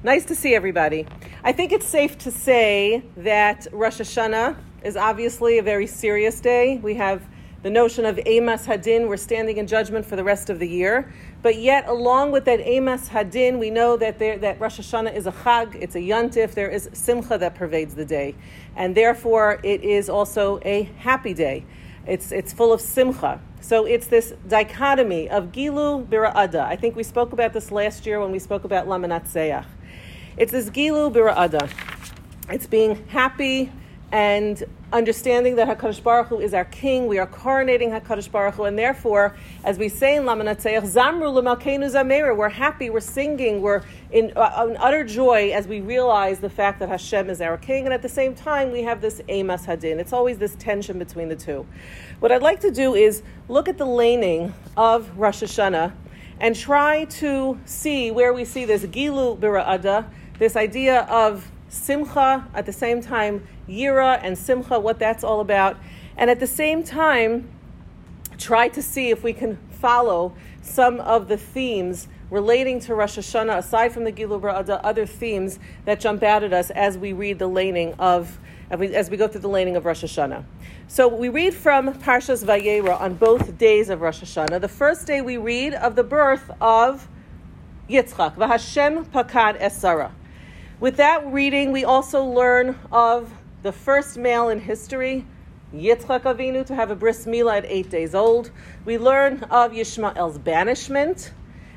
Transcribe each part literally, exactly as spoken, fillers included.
Nice to see everybody. I think it's safe to say that Rosh Hashanah is obviously a very serious day. We have the notion of Emas Hadin, we're standing in judgment for the rest of the year. But yet, along with that Emas Hadin, we know that there, that Rosh Hashanah is a Chag, it's a Yantif, there is Simcha that pervades the day. And therefore, it is also a happy day. It's it's full of Simcha. So it's this dichotomy of Gilu Bira'ada. I think we spoke about this last year when we spoke about Lamanatseach. It's this Gilu Bira'ada. It's being happy and understanding that HaKadosh Baruch Hu is our king. We are coronating HaKadosh Baruch Hu, and therefore, as we say in Lamanatseach, Zamru l'malkeinu zameira, we're happy, we're singing, we're in, uh, in utter joy as we realize the fact that Hashem is our king, and at the same time, we have this Emas Hadin. It's always this tension between the two. What I'd like to do is look at the laning of Rosh Hashanah and try to see where we see this Gilu Bira'ada, this idea of Simcha, at the same time, Yira and Simcha, what that's all about. And at the same time, try to see if we can follow some of the themes relating to Rosh Hashanah, aside from the Gilu Bira'ada, other themes that jump out at us as we read the laning of, as we, as we go through the laning of Rosh Hashanah. So we read from Parshas Vayera on both days of Rosh Hashanah. The first day we read of the birth of Yitzchak, V'Hashem Pakad Es Sarah. With that reading, we also learn of the first male in history, Yitzchak Avinu, to have a bris milah at eight days old. We learn of Yishmael's banishment,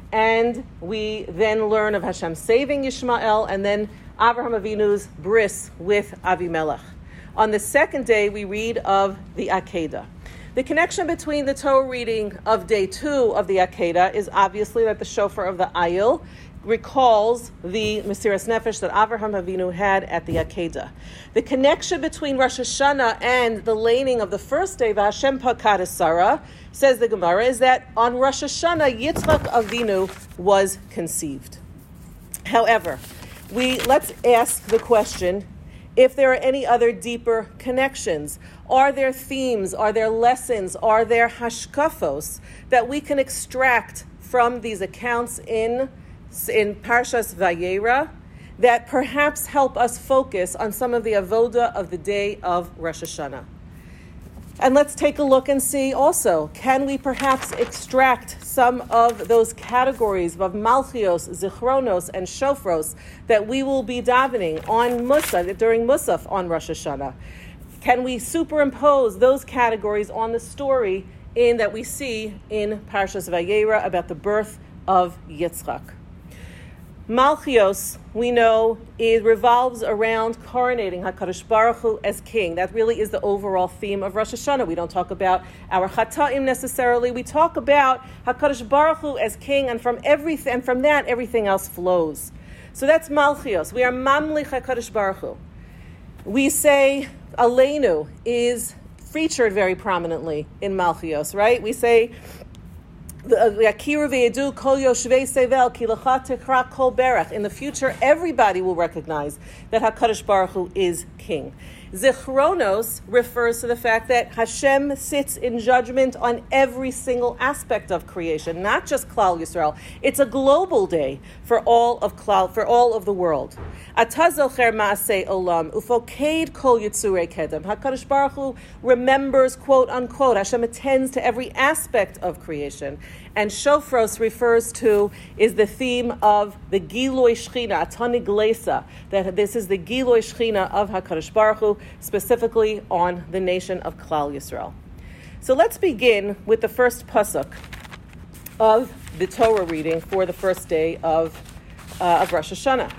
and we then learn of Hashem saving Yishmael, and then Avraham Avinu's bris with Avimelech. On the second day, we read of the Akedah. The connection between the Torah reading of day two of the Akedah is obviously that the shofar of the Ayil recalls the Mesiras Nefesh that Avraham Avinu had at the Akedah. The connection between Rosh Hashanah and the laning of the first day, V'Hashem Pakad Es Sarah, says the Gemara, is that on Rosh Hashanah, Yitzchak Avinu was conceived. However, we let's ask the question, if there are any other deeper connections. Are there themes, are there lessons, are there hashkafos that we can extract from these accounts in in Parshas Vayera that perhaps help us focus on some of the avoda of the day of Rosh Hashanah? And let's take a look and see also, can we perhaps extract some of those categories of Malchios, Zichronos, and Shofros that we will be davening on Musaf, during Musaf on Rosh Hashanah? Can we superimpose those categories on the story in that we see in Parshas Vayera about the birth of Yitzchak? Malchios, we know, it revolves around coronating HaKadosh Baruch Hu as king. That really is the overall theme of Rosh Hashanah. We don't talk about our Chata'im necessarily. We talk about HaKadosh Baruch Hu as king, and from everything, and from that, everything else flows. So that's Malchios. We are Mamlich HaKadosh Baruch Hu. We say Aleinu in very prominently in Malchios, right? We say in the future, everybody will recognize that HaKadosh Baruch Hu is king. Zichronos refers to the fact that Hashem sits in judgment on every single aspect of creation, not just Klal Yisrael. It's a global day for all of Klal, for all of the world. Atah zocher ma'asei olam ufoked kol yitzurei kedem. HaKadosh Baruch Hu remembers, quote unquote, Hashem attends to every aspect of creation. And Shofros refers to, is the theme of the Giloi Shechina, Atah Niglesa, that this is the Giloi Shechina of HaKadosh Baruch Hu, specifically on the nation of Klal Yisrael. So let's begin with the first pasuk of the Torah reading for the first day of, uh, of Rosh Hashanah.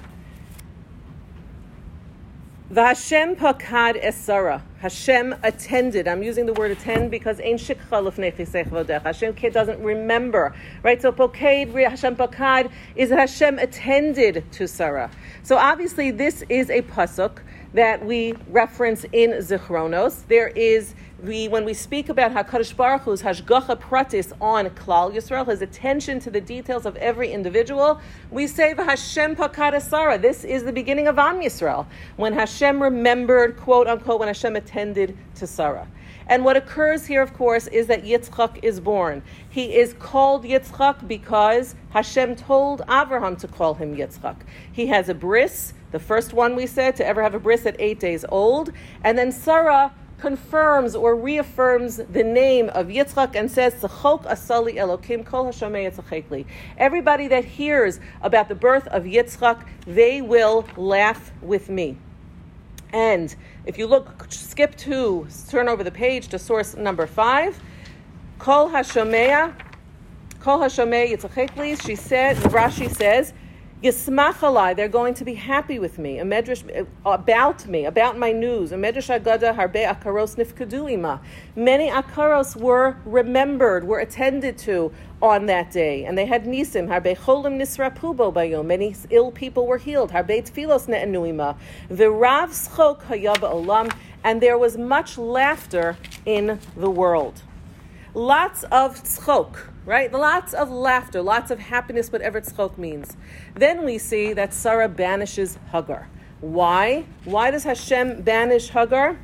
V'Hashem Pakad Es Sarah. Hashem attended. I'm using the word attend because Ein Shikcha Lefnei Chisei Chavodecha. Hashem doesn't remember, right? So Pokad, Hashem Pakad, is that Hashem attended to Sarah. So obviously this is a pasuk that we reference in Zichronos. There is, we when we speak about HaKadosh Baruch Hu's Hashgacha Pratis on Klal Yisrael, his attention to the details of every individual, we say Hashem Pakad Es Sarah. This is the beginning of Am Yisrael, when Hashem remembered, quote unquote, when Hashem attended to Sarah. And what occurs here, of course, is that Yitzchak is born. He is called Yitzchak because Hashem told Avraham to call him Yitzchak. He has a bris, the first one we said, to ever have a bris at eight days old. And then Sarah confirms or reaffirms the name of Yitzchak and says, Tzachok asali Elokim kol hashamei yitzchakli. Everybody that hears about the birth of Yitzchak, they will laugh with me. And if you look, skip to, turn over the page to source number five, kol hashamei, kol hashamei yitzchakli, she said, Rashi says, Yismach alai, they're going to be happy with me. A medrash about me, about my news. A medrash agada harbe akaros nifkadu ima. Many akaros were remembered, were attended to on that day, and they had nisim. Harbe cholim nisrapu bo bayom. Many ill people were healed. Harbe tfilos ne'enu ima. V'rav schok haya ba'olam, and there was much laughter in the world. Lots of tzchok, right? Lots of laughter, lots of happiness, whatever tzchok means. Then we see that Sarah banishes Hagar. Why? Why does Hashem banish Hagar?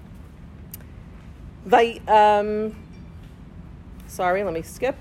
Vai, um, sorry, let me skip.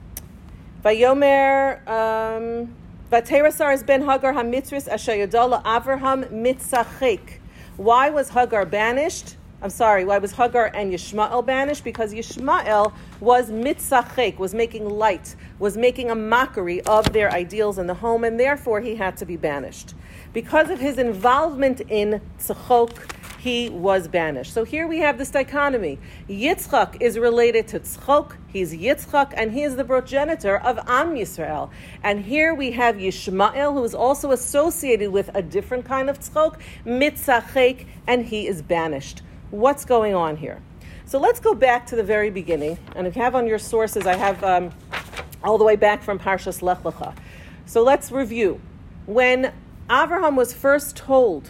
Vayomer, um, Vatera Sarah's ben Hagar hamitzris asher yodala Avraham mitzachek. Why was Hagar banished? I'm sorry, why was Hagar and Yishmael banished? Because Yishmael was mitzachek, was making light, was making a mockery of their ideals in the home, and therefore he had to be banished. Because of his involvement in tzachok, he was banished. So here we have this dichotomy. Yitzchak is related to tzachok, he's Yitzchak, and he is the progenitor of Am Yisrael. And here we have Yishmael, who is also associated with a different kind of tzachok, mitzachek, and he is banished. What's going on here? So let's go back to the very beginning. And if you have on your sources, I have um, all the way back from Parshas Lech Lecha. So let's review. When Avraham was first told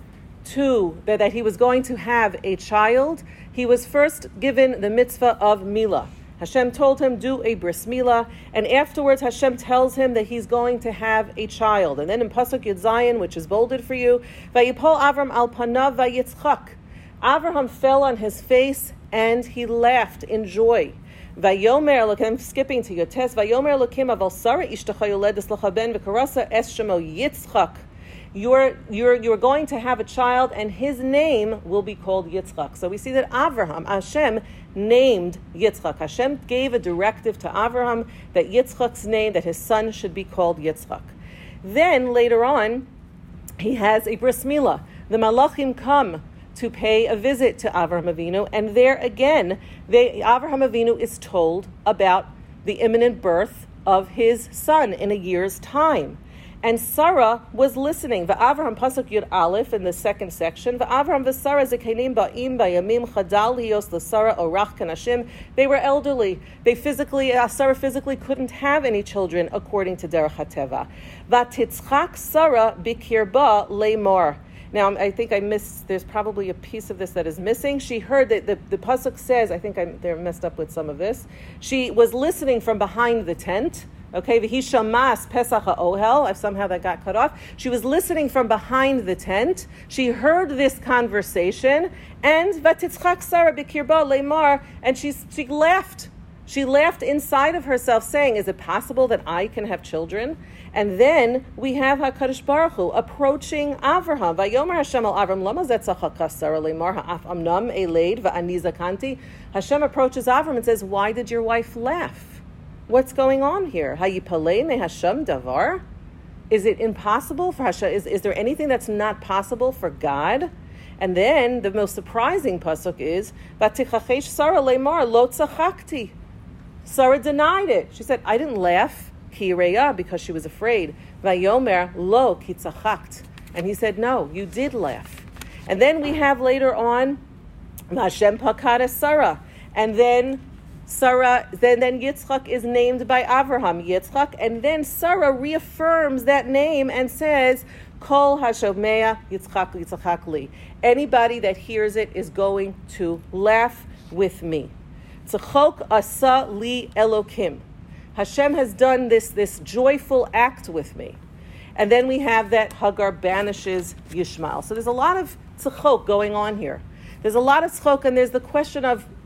to that, that he was going to have a child, he was first given the mitzvah of Milah. Hashem told him, do a bris milah, and afterwards Hashem tells him that he's going to have a child. And then in Pasuk Yud Zayin, which is bolded for you, Vayipol Avram al panav vayitzchak. Avraham fell on his face and he laughed in joy. Vayomer, look, I'm skipping to your test. Vayomer Elokim aval Sarah ishtacha yoledes lecha ben v'karasa es shemo Yitzchak. You're you're you're going to have a child, and his name will be called Yitzchak. So we see that Avraham, Hashem named Yitzchak. Hashem gave a directive to Avraham that Yitzchak's name, that his son should be called Yitzchak. Then later on, he has a bris milah. The malachim come to pay a visit to Avraham Avinu, and there again, they, Avraham Avinu is told about the imminent birth of his son in a year's time. And Sarah was listening. V'Avraham pasuk Yud Aleph in the second section. V'Avraham v'Sarah zekenim ba'im ba'yamim chadal hiyos l'Sarah orach kanashim. They were elderly. They physically, uh, Sarah physically couldn't have any children according to Derech HaTeva. V'titzchak Sarah bikirba le'mor. Now, I think I missed, there's probably a piece of this that is missing. She heard that the, the pasuk says, I think I'm, they're messed up with some of this. She was listening from behind the tent. Okay, v'hishamas pesach ha'ohel. Somehow that got cut off. She was listening from behind the tent. She heard this conversation, and v'titzchak Sarah b'kirba le'mar, and she she laughed. She laughed inside of herself, saying, "Is it possible that I can have children?" And then we have HaKadosh Baruch Hu approaching Avraham. Vayomer Hashem al Avram, lama zetzachaka Sarah le'mar ha'af amnam eleid va'ani zakanti. Hashem approaches Avram and says, "Why did your wife laugh? What's going on here? Hayipalei me Hashem davar? Is it impossible for Hashem? Is, is there anything that's not possible for God?" And then the most surprising pasuk is, "Vatichachesh Sarah le'mar lo tzachakti." Sarah denied it. She said, "I didn't laugh." Ki reya, because she was afraid. Vayomer lo ki tzachakt. And he said, "No, you did laugh." And then we have later on, Hashem pakad Sarah. And then Sarah, then, then Yitzchak is named by Avraham, Yitzchak, and then Sarah reaffirms that name and says, Kol Hashomea Yitzchak Yitzchak li. Anybody that hears it is going to laugh with me. Tzachok asa li Elokim. Hashem has done this, this joyful act with me. And then we have that Hagar banishes Yishmael. So there's a lot of tzachok going on here. There's a lot of tzachok, and there's the question of,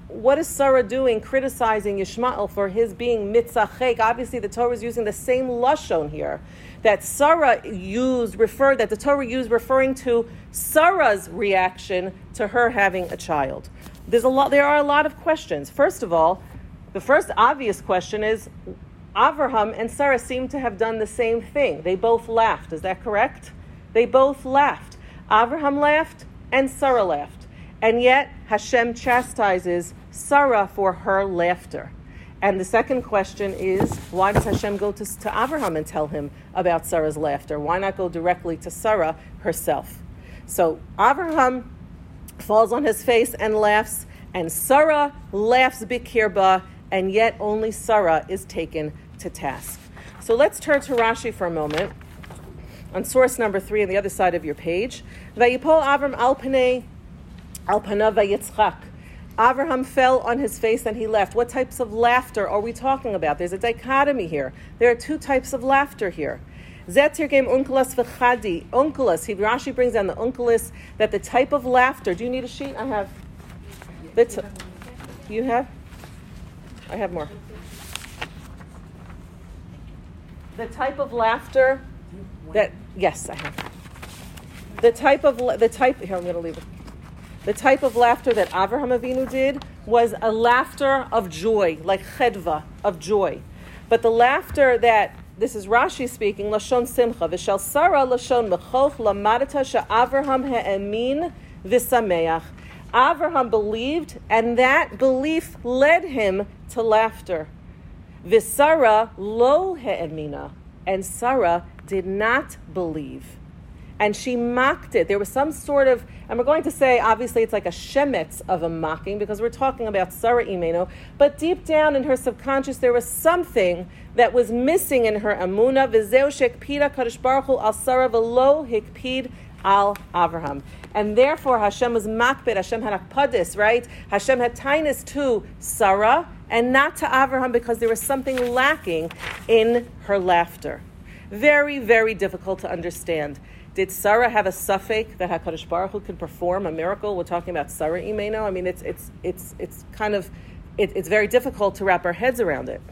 what is Sarah doing criticizing Yishmael for his being mitzachek? Obviously, the Torah is using the same lashon here that Sarah used, referred, that the Torah used referring to Sarah's reaction to her having a child. There's a lot. There are a lot of questions. First of all, the first obvious question is, Avraham and Sarah seem to have done the same thing. They both laughed. Is that correct? They both laughed. Avraham laughed and Sarah laughed. And yet Hashem chastises Sarah for her laughter. And the second question is, why does Hashem go to, to Avraham and tell him about Sarah's laughter? Why not go directly to Sarah herself? So Avraham falls on his face and laughs, and Sarah laughs bikirba, and yet only Sarah is taken to task. So let's turn to Rashi for a moment. On source number three on the other side of your page, Vayipol Avram al panei al panav vayitzchak. Avraham fell on his face and he laughed. What types of laughter are we talking about? There's a dichotomy here. There are two types of laughter here. Zetir game unkelas v'chadi. Unkelas. He Rashi brings down the unkelas that the type of laughter. Do you need a sheet? I have. The t- you have? I have more. The type of laughter that yes, I have. The type of the type here I'm going to leave it. The type of laughter that Avraham Avinu did was a laughter of joy, like chedva, of joy. But the laughter that this is Rashi speaking, lashon simcha, v'shel Sarah lashon mechoch lamadata she'Avraham ha'emin v'sameach. Avraham believed, and that belief led him to laughter. V'Sarah lo ha'emina, and Sarah did not believe. And she mocked it. There was some sort of, and we're going to say, obviously it's like a shemetz of a mocking, because we're talking about Sarah Imeno, but deep down in her subconscious, there was something that was missing in her amuna. V'zeu shekpida kadosh baruch hu al Sarah v'lo hikpid al Avraham. And therefore Hashem was makbid, Hashem had akpadis, right? Hashem had tinus to Sarah and not to Avraham, because there was something lacking in her laughter. Very, very difficult to understand. Did Sarah have a suffix that HaKadosh Baruch Hu could perform a miracle? We're talking about Sarah Imeno. I mean, it's it's it's it's kind of it, it's very difficult to wrap our heads around it.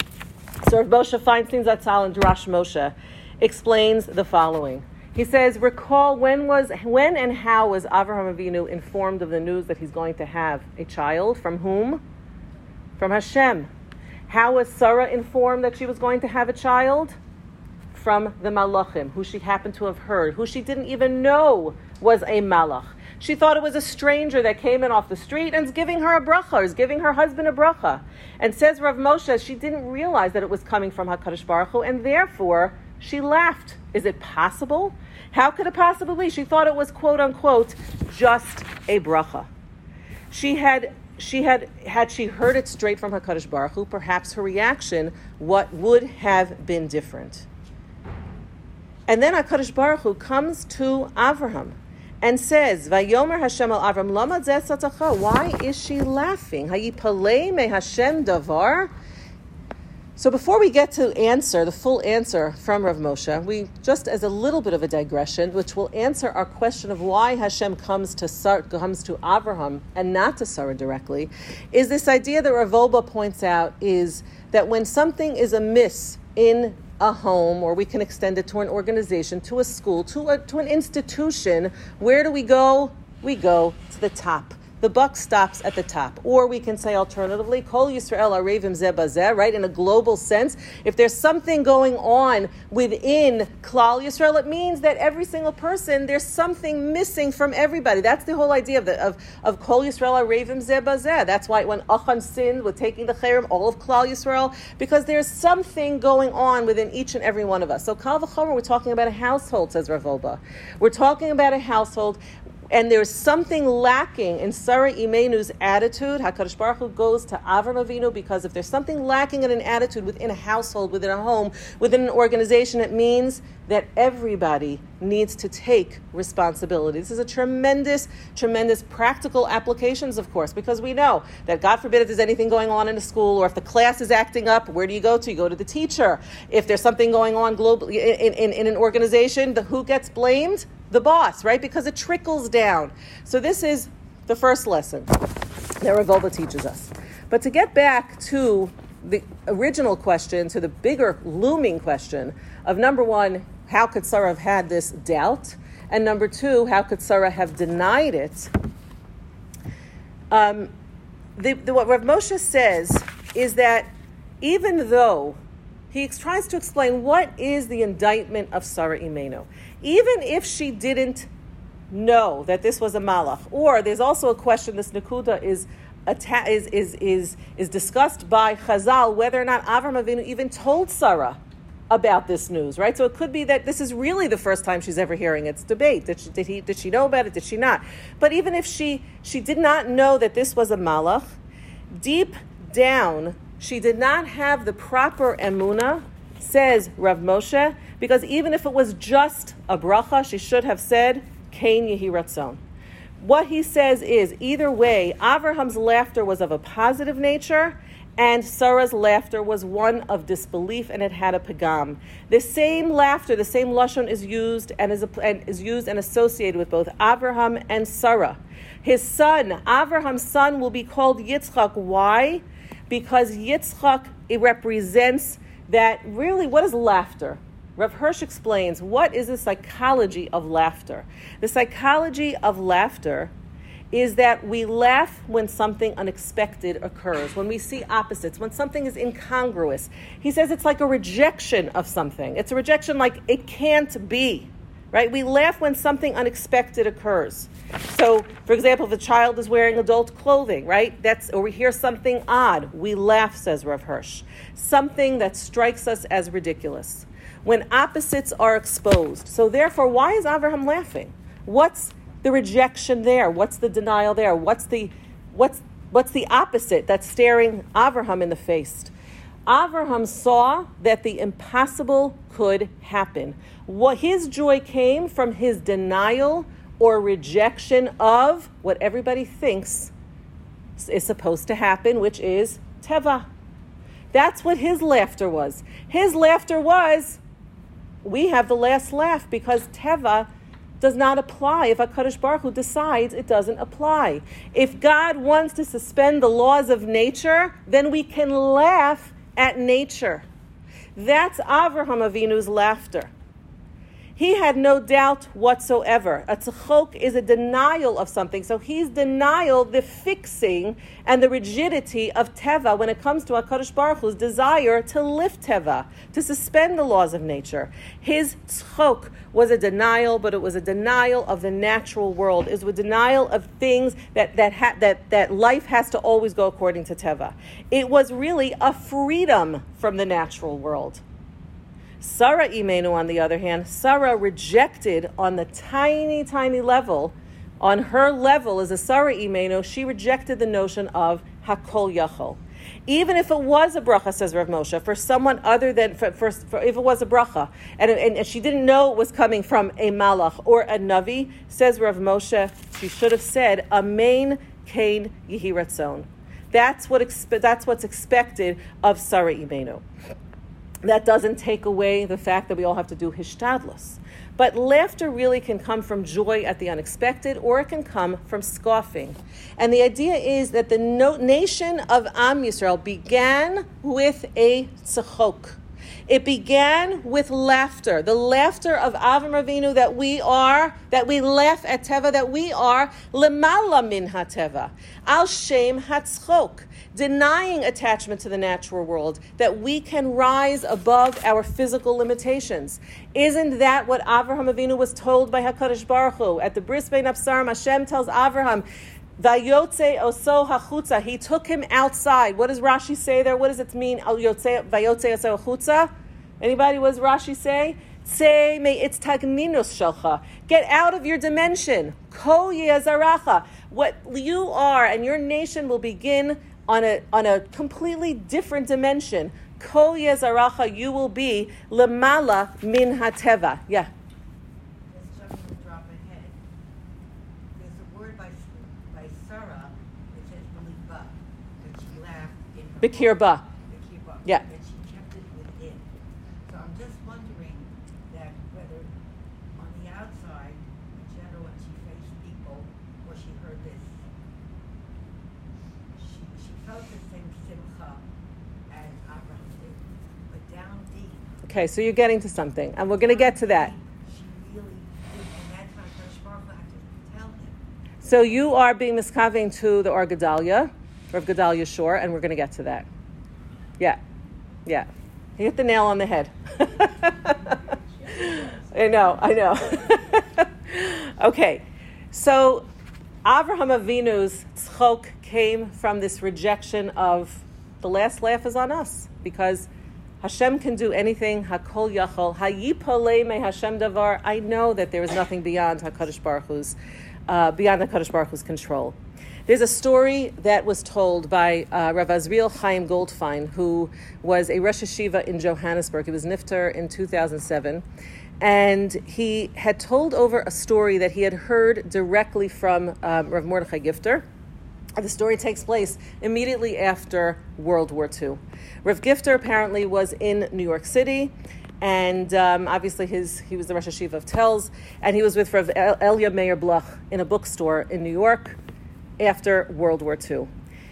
So Rav Moshe Feinstein Zatzal in Drash Moshe explains the following. He says, recall when was when and how was Avraham Avinu informed of the news that he's going to have a child? From whom? From Hashem. How was Sarah informed that she was going to have a child? From the Malachim, who she happened to have heard, who she didn't even know was a Malach. She thought it was a stranger that came in off the street and is giving her a bracha, is giving her husband a bracha. And says Rav Moshe, she didn't realize that it was coming from HaKadosh Baruch Hu, and therefore she laughed. Is it possible? How could it possibly be? She thought it was, quote unquote, just a bracha. She had She had, had she heard it straight from HaKadosh Baruch Hu, perhaps her reaction, what would have been different. And then HaKadosh Baruch Hu comes to Avraham and says, Vayomer Hashem al Avram, Lama zeh tzatzacha. Why is she laughing? Hayipalei me Hashem davar? So before we get to answer, the full answer from Rav Moshe, we, just as a little bit of a digression, which will answer our question of why Hashem comes to Sar, comes to Avraham and not to Sarah directly, is this idea that Rav Wolbe points out is that when something is amiss in a home, or we can extend it to an organization, to a school, to a, to an institution, where do we go? We go to the top. The buck stops at the top. Or we can say alternatively, Kol Yisrael Arevim Zeh Bazeh, right? In a global sense, if there's something going on within Klal Yisrael, it means that every single person, there's something missing from everybody. That's the whole idea of the, of, of Kol Yisrael Arevim Zeh Bazeh. That's why when Achan sinned with taking the Cherem, all of Klal Yisrael, because there's something going on within each and every one of us. So Kal V'chomer, we're talking about a household, says Rav Wolbe. We're talking about a household. And there's something lacking in Sarah Imenu's attitude. HaKadosh Baruch Hu goes to Avram Avinu because if there's something lacking in an attitude within a household, within a home, within an organization, it means that everybody needs to take responsibility. This is a tremendous, tremendous practical applications, of course, because we know that, God forbid, if there's anything going on in a school or if the class is acting up, where do you go to? You go to the teacher. If there's something going on globally in, in, in an organization, the who gets blamed? The boss, right? Because it trickles down. So this is the first lesson. that Rav Wolbe teaches us. But to get back to the original question, to the bigger looming question of number one, how could Sarah have had this doubt? And number two, how could Sarah have denied it? Um, the, the, what Rav Moshe says is that even though he tries to explain what is the indictment of Sarah Imenu, even if she didn't know that this was a malach, or there's also a question, this Nakuda is Atta- is, is is is discussed by Chazal whether or not Avram Avinu even told Sarah about this news, right? So it could be that this is really the first time she's ever hearing it. It's debate. Did she, did he did she know about it? Did she not? But even if she she did not know that this was a malach, deep down she did not have the proper emuna, says Rav Moshe, because even if it was just a bracha, she should have said Kain Yehi Ratzon. What he says is, either way, Abraham's laughter was of a positive nature, and Sarah's laughter was one of disbelief, and it had a pagam. The same laughter, the same lashon is used and is, a, and is used and associated with both Abraham and Sarah. His son, Abraham's son, will be called Yitzchak. Why? Because Yitzchak, it represents that really, what is laughter? Rav Hirsch explains, what is the psychology of laughter? The psychology of laughter is that we laugh when something unexpected occurs, when we see opposites, when something is incongruous. He says it's like a rejection of something. It's a rejection like it can't be, right? We laugh when something unexpected occurs. So, for example, if a child is wearing adult clothing, right? That's, or we hear something odd, we laugh, says Rav Hirsch. Something that strikes us as ridiculous. When opposites are exposed. So therefore, why is Abraham laughing? What's the rejection there? What's the denial there? What's the what's what's the opposite that's staring Abraham in the face? Abraham saw that the impossible could happen. What his joy came from his denial or rejection of what everybody thinks is supposed to happen, which is teva. That's what his laughter was. His laughter was, we have the last laugh because teva does not apply. If HaKadosh Baruch Hu decides it doesn't apply. If God wants to suspend the laws of nature, then we can laugh at nature. That's Avraham Avinu's laughter. He had no doubt whatsoever. A tzachok is a denial of something. So he's denial, the fixing and the rigidity of teva when it comes to HaKadosh Baruch Hu's desire to lift teva, to suspend the laws of nature. His tzachok was a denial, but it was a denial of the natural world. It was a denial of things that that ha- that that life has to always go according to teva. It was really a freedom from the natural world. Sarah Imenu, on the other hand, Sarah rejected on the tiny, tiny level, on her level as a Sarah Imenu, she rejected the notion of Hakol Yachol. Even if it was a bracha, says Rav Moshe, for someone other than, for, for, for if it was a bracha, and, and, and she didn't know it was coming from a malach or a navi, says Rav Moshe, she should have said, Amen Kain Yehi Ratzon. That's what expe- that's what's expected of Sarah Imenu. That doesn't take away the fact that we all have to do hishtadlus. But laughter really can come from joy at the unexpected, or it can come from scoffing. And the idea is that the no- nation of Am Yisrael began with a tzachok. It began with laughter, the laughter of Avram Avinu that we are, that we laugh at teva, that we are lemala min hateva, al shem hatzchok, denying attachment to the natural world, that we can rise above our physical limitations. Isn't that what Avraham Avinu was told by HaKadosh Baruch Hu? At the Bris Bein Absarim, Hashem tells Avraham, Vayotze oso hachutza. He took him outside. What does Rashi say there? What does it mean? Vayotze oso hachutza. Anybody? What does Rashi say? Say me it's tagninus shalcha. Get out of your dimension. Ko yezaracha. What you are and your nation will begin on a on a completely different dimension. Ko yezaracha. You will be lemala min hateva. Yeah. Bikir ba. Yeah. And she kept it within. So I'm just wondering that whether on the outside, in general, when she faced people, or she heard this. simcha as Abraham did, but down deep. Okay, so you're getting to something, and we're going to get to that. She really did, and that's why Kodesh Baruch Hu had to tell him. So you are being miskaving to the Or Gedalia, Rav Gedalia Shor, and we're going to get to that. Yeah, yeah. You hit the nail on the head. I know, I know. Okay, so Avraham Avinu's tzchok came from this rejection of the last laugh is on us, because Hashem can do anything. Hakol yachol. Hayipolei me Hashem davar. I know that there is nothing beyond Hakadosh Baruch Hu's, uh, beyond Hakadosh Baruch Hu's control. There's a story that was told by uh, Rav Azriel Chaim Goldfein, who was a Rosh Yeshiva in Johannesburg. He was nifter in two thousand seven. And he had told over a story that he had heard directly from um, Rav Mordechai Gifter. The story takes place immediately after World War Two. Rav Gifter apparently was in New York City, and um, obviously his he was the Rosh Yeshiva of Telz, and he was with Rav El- Elia Meir Bloch in a bookstore in New York after World War Two.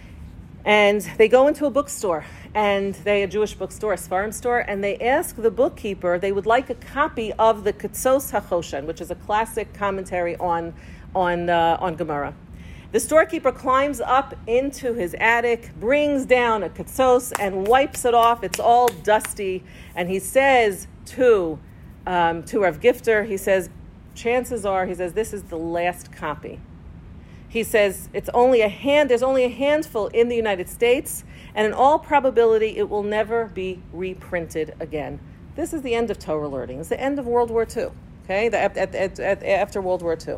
And they go into a bookstore, and they a Jewish bookstore, a Sfarim store, and they ask the bookkeeper, they would like a copy of the Ketzos HaChoshen, which is a classic commentary on on uh, on Gemara. The storekeeper climbs up into his attic, brings down a Ketzos, and wipes it off. It's all dusty, and he says to um, to Rav Gifter, he says, chances are, he says, this is the last copy. He says it's only a hand. There's only a handful in the United States, and in all probability, it will never be reprinted again. This is the end of Torah learning. It's the end of World War Two. Okay, the, at, at, at, after World War Two,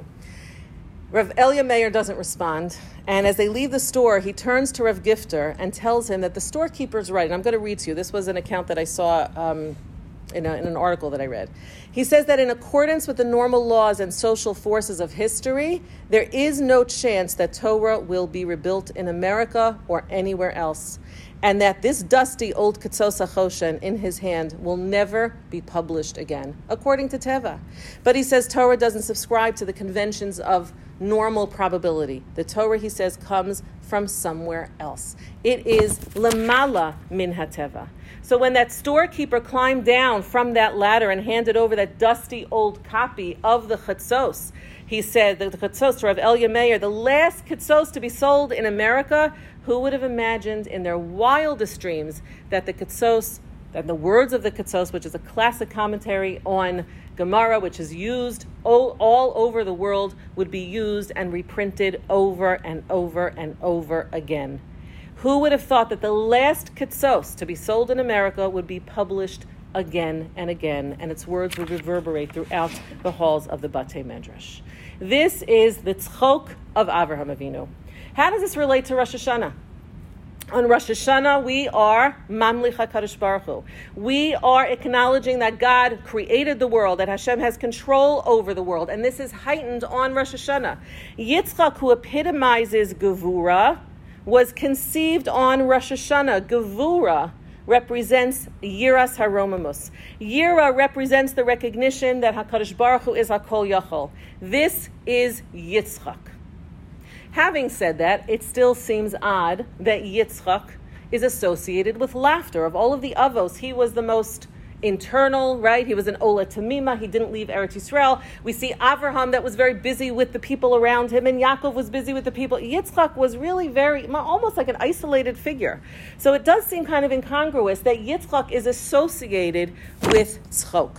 Rav Elia Meir doesn't respond, and as they leave the store, he turns to Rav Gifter and tells him that the storekeeper's right. And I'm going to read to you. This was an account that I saw um, in, a, in an article that I read. He says that in accordance with the normal laws and social forces of history, there is no chance that Torah will be rebuilt in America or anywhere else, and that this dusty old Ketzos HaChoshen in his hand will never be published again, according to Teva. But he says Torah doesn't subscribe to the conventions of normal probability. The Torah, he says, comes from somewhere else. It is lemala min hateva. So when that storekeeper climbed down from that ladder and handed over that dusty old copy of the Ketzos, he said, the Ketzos to Rav Elia Meir, the last Ketzos to be sold in America, who would have imagined in their wildest dreams that the Ketzos, that the words of the Ketzos, which is a classic commentary on Gemara, which is used all, all over the world, would be used and reprinted over and over and over again. Who would have thought that the last Ketzos to be sold in America would be published again and again, and its words would reverberate throughout the halls of the Batei Medrash? This is the tzchok of Avraham Avinu. How does this relate to Rosh Hashanah? On Rosh Hashanah, we are Mamlich HaKadosh Baruch Hu. We are acknowledging that God created the world, that Hashem has control over the world, and this is heightened on Rosh Hashanah. Yitzchak, who epitomizes Gevura, was conceived on Rosh Hashanah. Gevura represents Yiras HaRomamus. Yira represents the recognition that HaKadosh Baruch Hu is HaKol Yachol. This is Yitzchak. Having said that, it still seems odd that Yitzchak is associated with laughter. Of all of the Avos, he was the most internal, right? He was an Ola Tamima. He didn't leave Eretz Yisrael. We see Avraham that was very busy with the people around him, and Yaakov was busy with the people. Yitzchak was really very, almost like an isolated figure. So it does seem kind of incongruous that Yitzchak is associated with tzchok.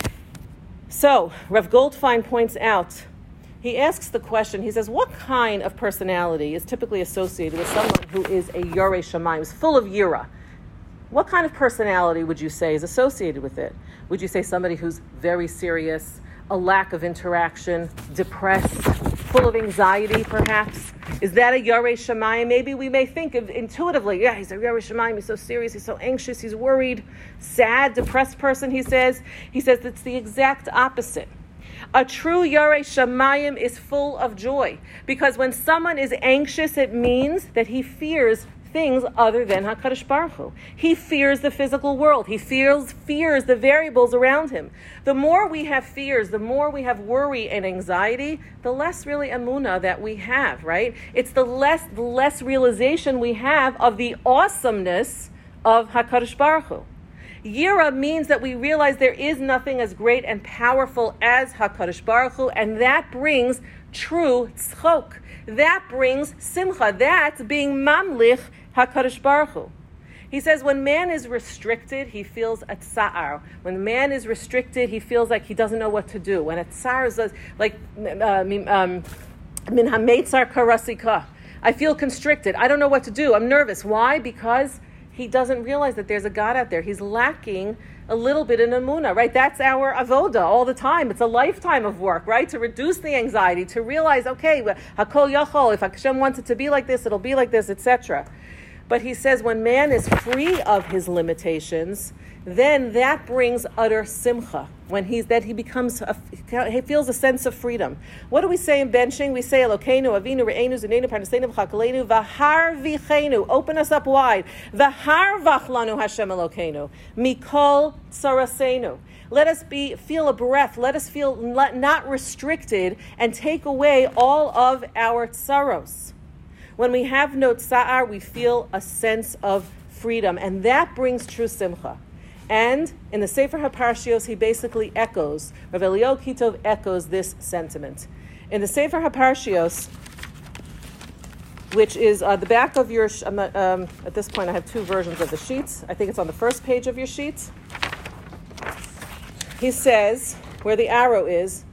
So Rav Goldfein points out, he asks the question, he says, what kind of personality is typically associated with someone who is a Yorei Shamayim, who's full of Yira? What kind of personality would you say is associated with it? Would you say somebody who's very serious, a lack of interaction, depressed, full of anxiety perhaps? Is that a Yorei Shamayim? Maybe we may think of intuitively, yeah, he's a Yorei Shamayim, he's so serious, he's so anxious, he's worried, sad, depressed person, he says. He says it's the exact opposite. A true Yorei Shamayim is full of joy, because when someone is anxious, it means that he fears things other than HaKadosh Baruch Hu. He fears the physical world. He fears, fears the variables around him. The more we have fears, the more we have worry and anxiety, the less really emunah that we have, right? It's the less, the less realization we have of the awesomeness of HaKadosh Baruch Hu. Yira means that we realize there is nothing as great and powerful as HaKadosh Baruch Hu, and that brings true tzchok. That brings simcha. That's being mamlich HaKadosh Baruch Hu. He says when man is restricted, he feels a tsa'ar. When man is restricted, he feels like he doesn't know what to do. When a tsa'ar is like uh, min hameitzar karasika. I feel constricted. I don't know what to do. I'm nervous. Why? Because he doesn't realize that there's a God out there. He's lacking a little bit in emunah, right? That's our avoda all the time. It's a lifetime of work, right? To reduce the anxiety, to realize, okay, hakol yachol, if Hashem wants it to be like this, it'll be like this, et cetera. But he says when man is free of his limitations, then that brings utter simcha. When he's that he becomes, a, he feels a sense of freedom. What do we say in benching? We say Elokeinu, Avinu, Re'enu, Zunenu, Parnaseinu, V'chakalenu, V'har Vichenu. Open us up wide. V'har Vachlanu Hashem Elokeinu. Mikol Tsaraseinu. Let us be feel a breath. Let us feel not restricted and take away all of our tsaros. When we have no tsa'ar, we feel a sense of freedom, and that brings true simcha. And in the Sefer HaParshios, he basically echoes, Rav Eliyahu Kitov echoes this sentiment. In the Sefer HaParshios, which is uh, the back of your, sh- um, um, at this point I have two versions of the sheets. I think it's on the first page of your sheets. He says, where the arrow is,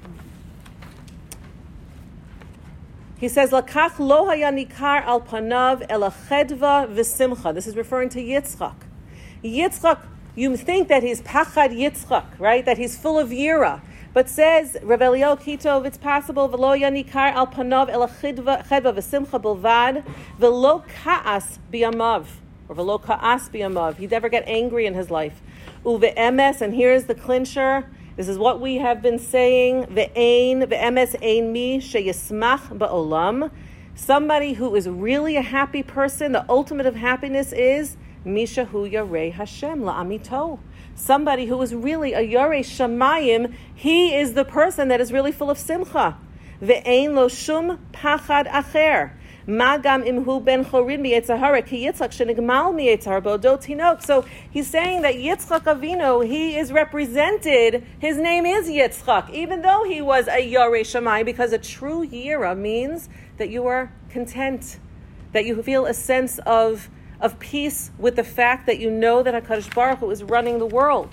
he says, Lakach lo haya nikar al panav ela chedva v'simcha. This is referring to Yitzchak. Yitzchak, you think that he's pachad Yitzchak, right? That he's full of yira. But says, Rav Eliyahu Kitov, it's possible, v'lo haya nikar al panav ela chedva v'simcha bilvad, v'lo ka'as biyamav, or v'lo ka'as biyamav. He never got angry in his life. Uve'emes, and here's the clincher. This is what we have been saying. Ve'ein, ve'emes ein mi sheyismach ba'olam. Somebody who is really a happy person, the ultimate of happiness is misha hu yarei Hashem la'amito. Somebody who is really a yarei shamayim, he is the person that is really full of simcha. Ve'ein lo shum pachad acher. Magam imhu ben chorin miyetzahara ki Yitzchak shenigmal miyetzahara bodo tinok. So he's saying that Yitzchak Avinu, he is represented, his name is Yitzchak, even though he was a Yarei Shamayim, because a true Yira means that you are content, that you feel a sense of, of peace with the fact that you know that HaKadosh Baruch Hu is running the world.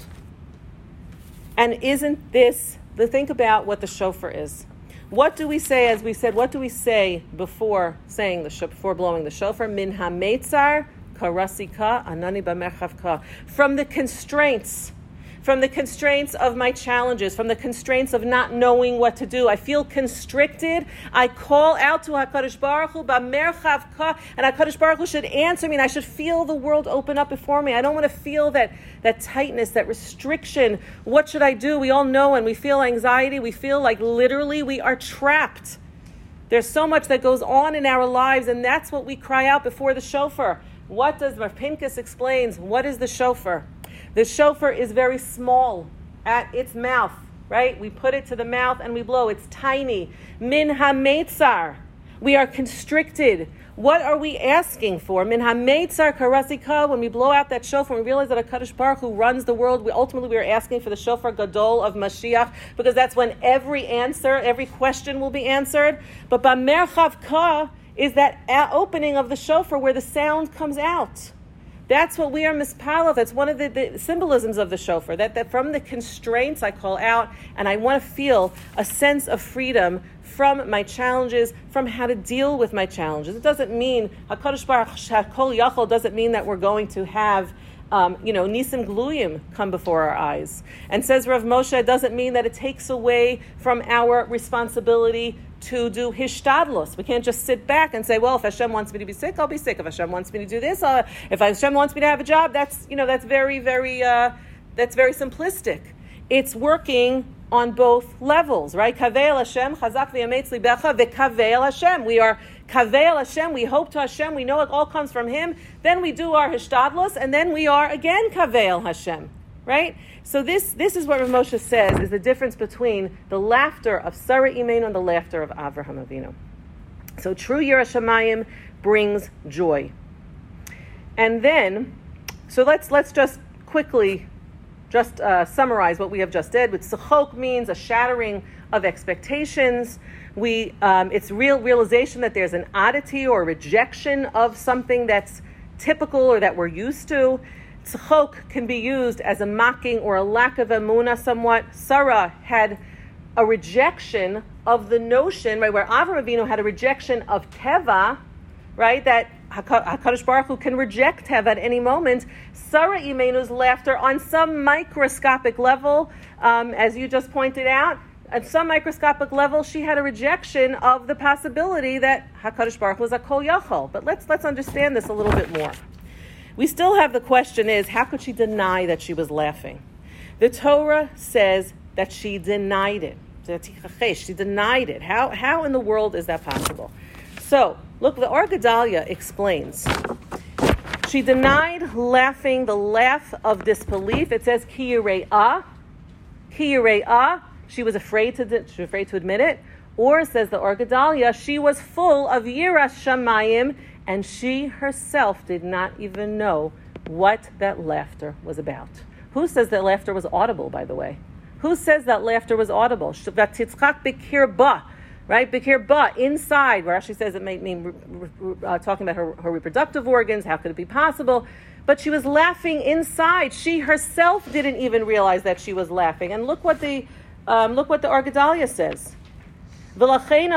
And isn't this, the think about what the shofar is. What do we say, as we said, what do we say before saying the shofar, before blowing the shofar? Min ha-meitzar karasika anani b'merchavka. From the constraints, from the constraints of my challenges, from the constraints of not knowing what to do. I feel constricted. I call out to HaKadosh Baruch Hu b'merchavka, and HaKadosh Baruch Hu should answer me, and I should feel the world open up before me. I don't want to feel that, that tightness, that restriction. What should I do? We all know, and we feel anxiety. We feel like literally we are trapped. There's so much that goes on in our lives, and that's what we cry out before the shofar. What does Rav Pinkus explains? What is the shofar? The shofar is very small at its mouth, right? We put it to the mouth and we blow. It's tiny. Min ha-meitzar. We are constricted. What are we asking for? Min ha-meitzar karasika. When we blow out that shofar, we realize that HaKadosh Baruch Hu runs the world. We ultimately we are asking for the shofar gadol of Mashiach, because that's when every answer, every question will be answered. But b'merchavka is that opening of the shofar where the sound comes out. That's what we are mispal of. That's one of the, the symbolisms of the shofar, that, that from the constraints I call out, and I want to feel a sense of freedom from my challenges, from how to deal with my challenges. It doesn't mean, HaKadosh Baruch Hakol Yachol doesn't mean that we're going to have Um, you know, Nisim Gluyim come before our eyes. And says Rav Moshe, it doesn't mean that it takes away from our responsibility to do hishtadlos. We can't just sit back and say, well, if Hashem wants me to be sick, I'll be sick. If Hashem wants me to do this, uh, if Hashem wants me to have a job, that's, you know, that's very, very, uh, that's very simplistic. It's working on both levels, right? Kaveh el Hashem, chazak v'yametz libecha, v'kaveh el Hashem. We are Kaveil Hashem, we hope to Hashem, we know it all comes from Him. Then we do our hishtadlos, and then we are again Kaveil Hashem, right? So this this is what Rav Moshe says is the difference between the laughter of Sarah Imenu and the laughter of Avraham Avinu. So true Yiras Shamayim brings joy. And then, so let's let's just quickly just uh, summarize what we have just did. With Sechok means a shattering of expectations. We um, it's real realization that there's an oddity or rejection of something that's typical or that we're used to. Tzchok can be used as a mocking or a lack of emunah somewhat. Sarah had a rejection of the notion, right, where Avraham Avinu had a rejection of teva, right, that HaKadosh Baruch Hu can reject teva at any moment. Sarah Imenu's laughter on some microscopic level, um, as you just pointed out, at some microscopic level, she had a rejection of the possibility that HaKadosh Baruch Hu was a kol yachol. But let's let's understand this a little bit more. We still have the question is, how could she deny that she was laughing? The Torah says that she denied it. She denied it. How, how in the world is that possible? So, look, the Or Gedalia explains. She denied laughing, the laugh of disbelief. It says, ki yire'ah, ki yire'ah. She was afraid to, she was afraid to admit it. Or, says the Or Gedalia, she was full of yiras shamayim, and she herself did not even know what that laughter was about. Who says that laughter was audible, by the way? Who says that laughter was audible? Vatitzchak bikir ba, right? Bikir ba, inside, where Rashi says it may mean uh, talking about her, her reproductive organs. How could it be possible? But she was laughing inside. She herself didn't even realize that she was laughing. And look what the um, look what the Or Gedalia says. She said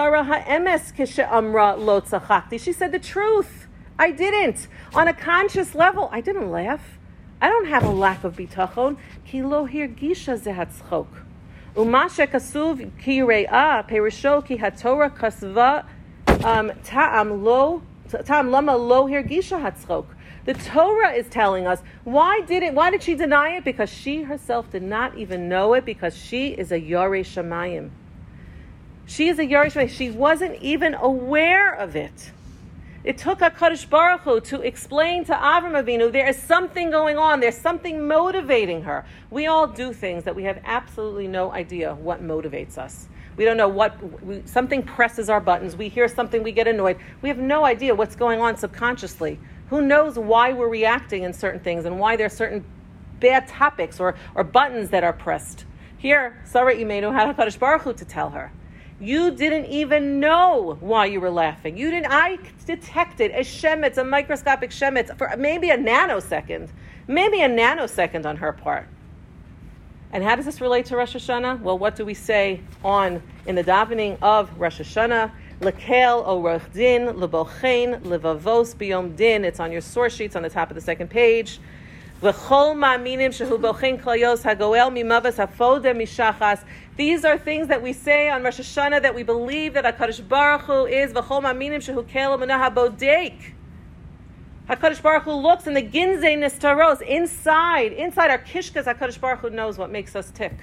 the truth. I didn't. On a conscious level, I didn't laugh. I don't have a lack of bitachon. Ki lo hirgisha ze hatzchok. Uma shekasuv ki re'ah perisho ki haTorah kasva ta'am lo ta'am lama lo hirgisha hatzchok. The Torah is telling us why did it? Why did she deny it? Because she herself did not even know it. Because she is a Yarei Shamayim. She is a Yarei Shamayim. She wasn't even aware of it. It took HaKadosh Baruch Hu to explain to Avram Avinu there is something going on. There's something motivating her. We all do things that we have absolutely no idea what motivates us. We don't know what, we, something presses our buttons. We hear something, we get annoyed. We have no idea what's going on subconsciously. Who knows why we're reacting in certain things and why there are certain bad topics or, or buttons that are pressed. Here, Sarah Imenu had HaKadosh Baruch Hu to tell her. You didn't even know why you were laughing. You didn't. I detected a shemitz, a microscopic shemitz, for maybe a nanosecond, maybe a nanosecond on her part. And how does this relate to Rosh Hashanah? Well, what do we say on in the davening of Rosh Hashanah? Lekel orach din lebochein levavos biyom din. It's on your source sheets on the top of the second page. V'chol ma'aminim shehu bochein klayos hagoel mimavas hafodeh mishachas. These are things that we say on Rosh Hashanah that we believe that HaKadosh Baruch Hu is v'chol ma'aminim shehu kel emunah habodeik. HaKadosh Baruch Hu looks in the ginzei nistaros, inside, inside our kishkas, HaKadosh Baruch Hu knows what makes us tick.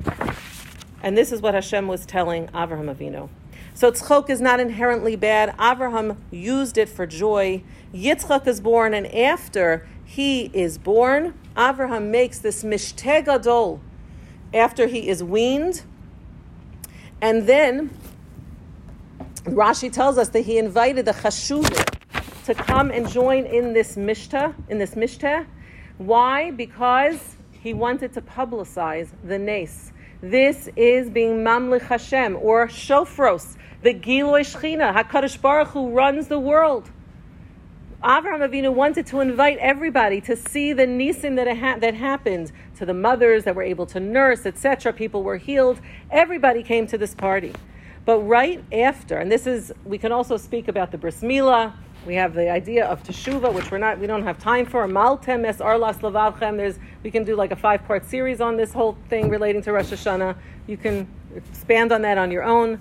And this is what Hashem was telling Avraham Avinu. So tzchok is not inherently bad. Avraham used it for joy. Yitzchak is born, and after he is born, Avraham makes this mishteh gadol, after he is weaned. And then Rashi tells us that he invited the chashuvim to come and join in this mishteh, in this mishteh. Why? Because he wanted to publicize the nes. This is being mamlich Hashem, or shofros, the Giloi Shechina. HaKadosh Baruch Hu runs the world. Avraham Avinu wanted to invite everybody to see the nisim that ha- that happened, to the mothers that were able to nurse, et cetera. People were healed. Everybody came to this party. But right after, and this is, we can also speak about the bris milah. We have the idea of teshuvah, which we're not, we don't have time for. Maltem es arlas levavchem. There's, we can do like a five-part series on this whole thing relating to Rosh Hashanah. You can expand on that on your own.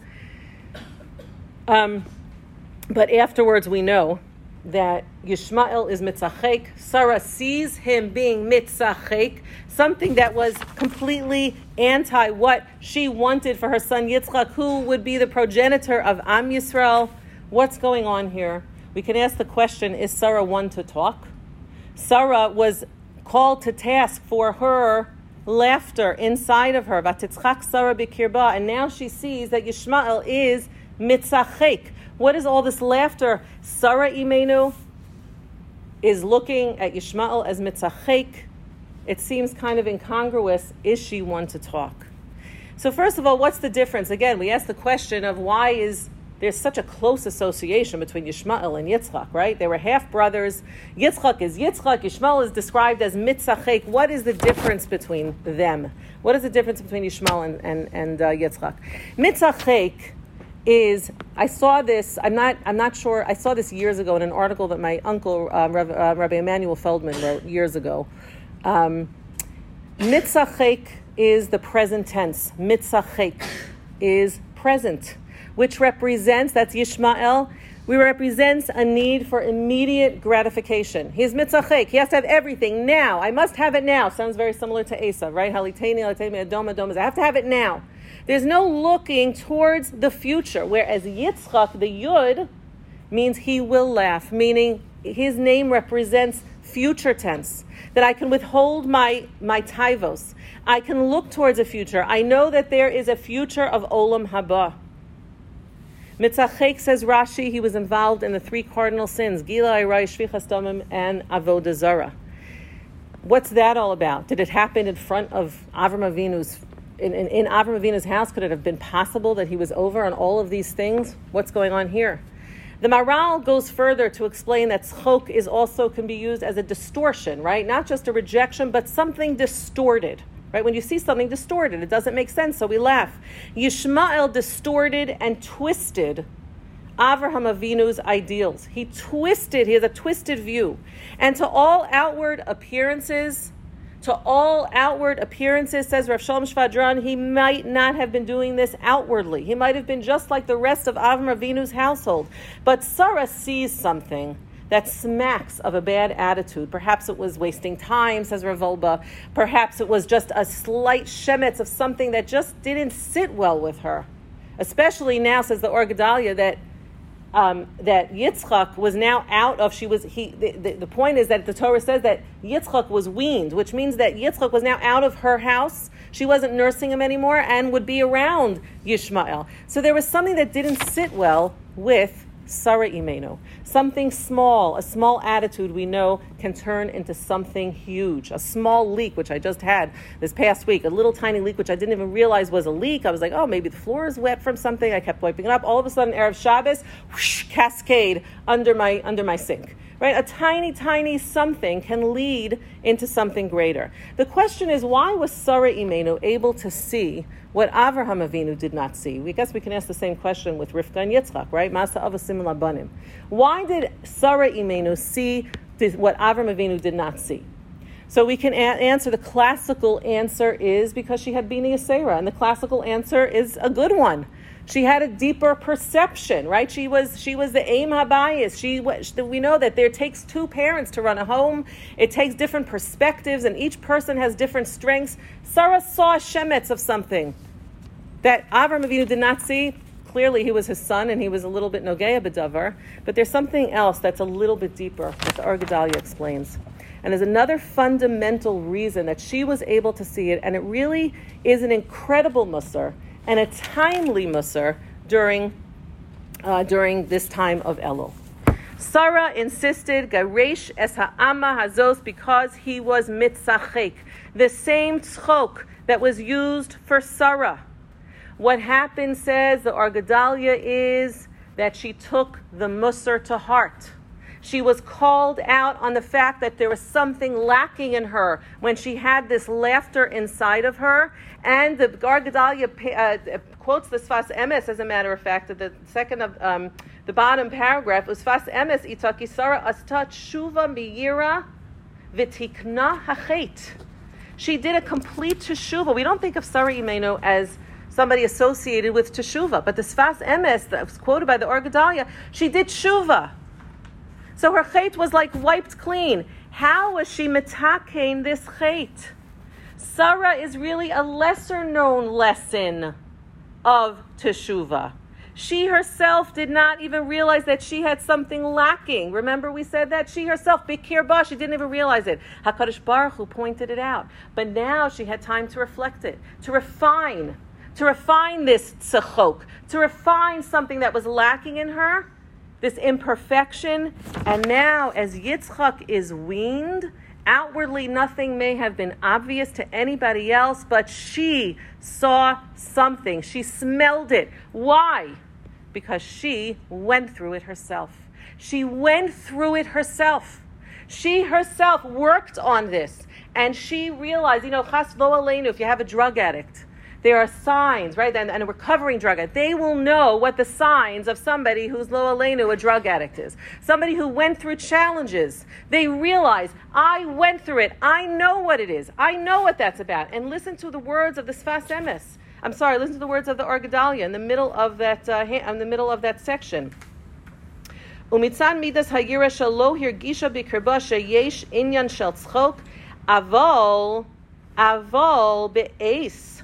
Um, but afterwards, we know that Yishmael is mitzachek. Sarah sees him being mitzachek, something that was completely anti what she wanted for her son Yitzchak, who would be the progenitor of Am Yisrael. What's going on here? We can ask the question, is Sarah one to talk? Sarah was called to task for her laughter inside of her. Vatitzchak Sarah bikirba, and now she sees that Yishmael is mitzachek. What is all this laughter? Sarah Imenu is looking at Yishmael as mitzachek. It seems kind of incongruous. Is she one to talk? So first of all, what's the difference? Again, we ask the question of why is there's such a close association between Yishmael and Yitzchak, right? They were half brothers. Yitzchak is Yitzchak. Yishmael is described as mitzachek. What is the difference between them? What is the difference between Yishmael and, and, and uh, Yitzchak? Mitzachek is, I saw this, I'm not I'm not sure, I saw this years ago in an article that my uncle, uh, Rev, uh, Rabbi Emmanuel Feldman, wrote years ago. Um, mitzachek is the present tense. Mitzachek is present, which represents, that's Yishmael, we represents a need for immediate gratification. He's mitzachek. He has to have everything now. I must have it now. Sounds very similar to Esav, right? Haliteni, haliteni, adom, adom. I have to have it now. There's no looking towards the future, whereas Yitzchak, the Yud, means he will laugh, meaning his name represents future tense, that I can withhold my, my taivos. I can look towards a future. I know that there is a future of Olam Haba. Mitzachek, says Rashi, he was involved in the three cardinal sins, Gila, Irai, Shvichas Damim, and Avodah Zarah. What's that all about? Did it happen in front of Avram Avinu's In, in, in Avram Avinu's house? Could it have been possible that he was over on all of these things? What's going on here? The Maral goes further to explain that tzchok is also can be used as a distortion, right? Not just a rejection, but something distorted, right? When you see something distorted, it doesn't make sense, so we laugh. Yishmael distorted and twisted Avraham Avinu's ideals. He twisted, he has a twisted view. And to all outward appearances, To all outward appearances, says Rav Shalom Shvadran, he might not have been doing this outwardly. He might have been just like the rest of Avram Avinu's household. But Sarah sees something that smacks of a bad attitude. Perhaps it was wasting time, says Rav Wolbe. Perhaps it was just a slight shemetz of something that just didn't sit well with her. Especially now, says the Or Gedalia, that Um, that Yitzchak was now out of, she was, he, the, the, the point is that the Torah says that Yitzchak was weaned, which means that Yitzchak was now out of her house. She wasn't nursing him anymore and would be around Yishmael. So there was something that didn't sit well with Sarah Imenu. Something small, a small attitude we know can turn into something huge. A small leak, which I just had this past week, a little tiny leak, which I didn't even realize was a leak. I was like, oh, maybe the floor is wet from something. I kept wiping it up. All of a sudden, Erev Shabbos, whoosh, cascade under my under my sink. Right? A tiny, tiny something can lead into something greater. The question is, why was Sarah Imenu able to see what Avraham Avinu did not see? We guess we can ask the same question with Rivka and Yitzchak, right? Masa avasim labanim. Why did Sarah Imenu see this, what Avraham Avinu did not see? So we can a- answer, the classical answer is because she had Bini Yisera, and the classical answer is a good one. She had a deeper perception, right? She was she was the aim habayis. She was, we know that there takes two parents to run a home. It takes different perspectives, and each person has different strengths. Sarah saw shemetz of something that Avram Avinu did not see. Clearly, he was his son, and he was a little bit nogeya b'davar. But there's something else that's a little bit deeper, that the Or Gedalia explains. And there's another fundamental reason that she was able to see it, and it really is an incredible musar and a timely musar during uh, during this time of Elul. Sarah insisted, Garesh es ha'ama hazos, because he was mitzachek, the same tzchok that was used for Sarah. What happened, says the Or Gedalia, is that she took the musar to heart. She was called out on the fact that there was something lacking in her when she had this laughter inside of her. And the Or Gedalia uh, quotes the Sfas Emes, as a matter of fact, at the second of um, the bottom paragraph, was Sfas Emes itaki Sarah asta tshuva miyira v'tikna hachet. She did a complete teshuva. We don't think of Sarah Imenu as somebody associated with teshuva, but the Sfas Emes that was quoted by the Or Gedalia, she did teshuva. So her chait was like wiped clean. How was she metakein this chait? Sarah is really a lesser known lesson of teshuva. She herself did not even realize that she had something lacking. Remember we said that? She herself, Bikir Ba, she didn't even realize it. HaKadosh Baruch Hu pointed it out. But now she had time to reflect it, to refine, to refine this tzachok, to refine something that was lacking in her, this imperfection. And now as Yitzchak is weaned, outwardly nothing may have been obvious to anybody else, but she saw something. She smelled it. Why? Because she went through it herself. She went through it herself. She herself worked on this. And she realized, you know, chas lo aleinu, if you have a drug addict, there are signs, right? And, and a recovering drug addict. They will know what the signs of somebody who's lo aleinu, a drug addict is. Somebody who went through challenges. They realize, I went through it. I know what it is. I know what that's about. And listen to the words of the Sfas Emes. I'm sorry, listen to the words of the Or Gedalia in the middle of that, uh, in the middle of that section. Umitzan midas hayira shalo hirgisha bikirba sheyesh inyan shel tzchok avol avol be'es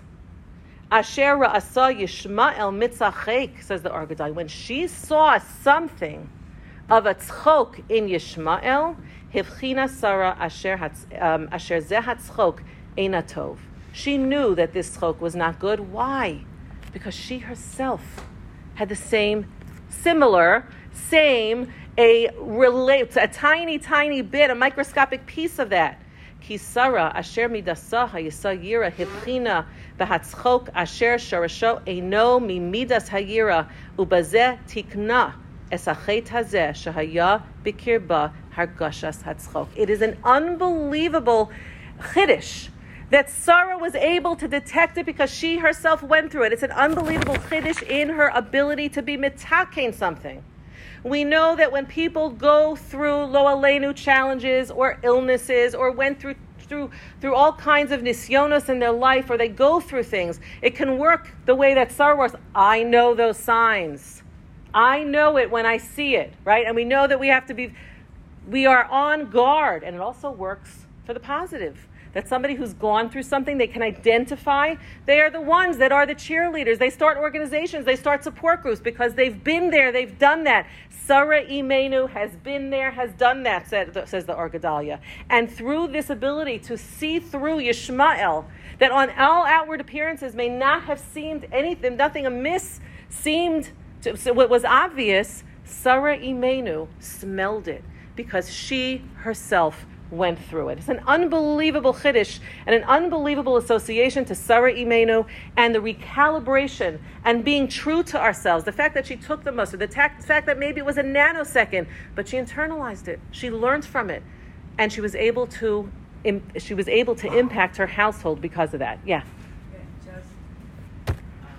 asher ra'asa Yishmael mitzachek, says the Or Gedalia. When she saw something of a tzchok in Yishmael, hivchina Sarah asher um, asher zeh hatzchok eina tov. She knew that this tzchok was not good. Why? Because she herself had the same, similar, same, a relate, a tiny, tiny bit, a microscopic piece of that. Kisara asher midasaha yisayira hibchina v'hatzchok asher sharasho eino mimidas hayira ubazeh tikna esachet hazeh shahaya bikirba hargashas hatzchok. It is an unbelievable chiddush that Sarah was able to detect it because she herself went through it. It's an unbelievable chiddush in her ability to be mitakein something. We know that when people go through lo aleinu challenges or illnesses or went through through through all kinds of nisyonos in their life, or they go through things, it can work the way that Sarah was. I know those signs. I know it when I see it, right? And we know that we have to be, we are on guard, and it also works for the positive. That somebody who's gone through something, they can identify. They are the ones that are the cheerleaders. They start organizations. They start support groups because they've been there. They've done that. Sarah Imenu has been there, has done that, says the Or Gedalia. And through this ability to see through Yishmael, that on all outward appearances may not have seemed anything, nothing amiss seemed, to, so what was obvious, Sarah Imenu smelled it because she herself went through it. It's an unbelievable chiddush and an unbelievable association to Sarah Imenu and the recalibration and being true to ourselves. The fact that she took the mustard, the ta- fact that maybe it was a nanosecond, but she internalized it. She learned from it, and she was able to im- she was able to impact her household because of that. Yeah. Yeah, just um,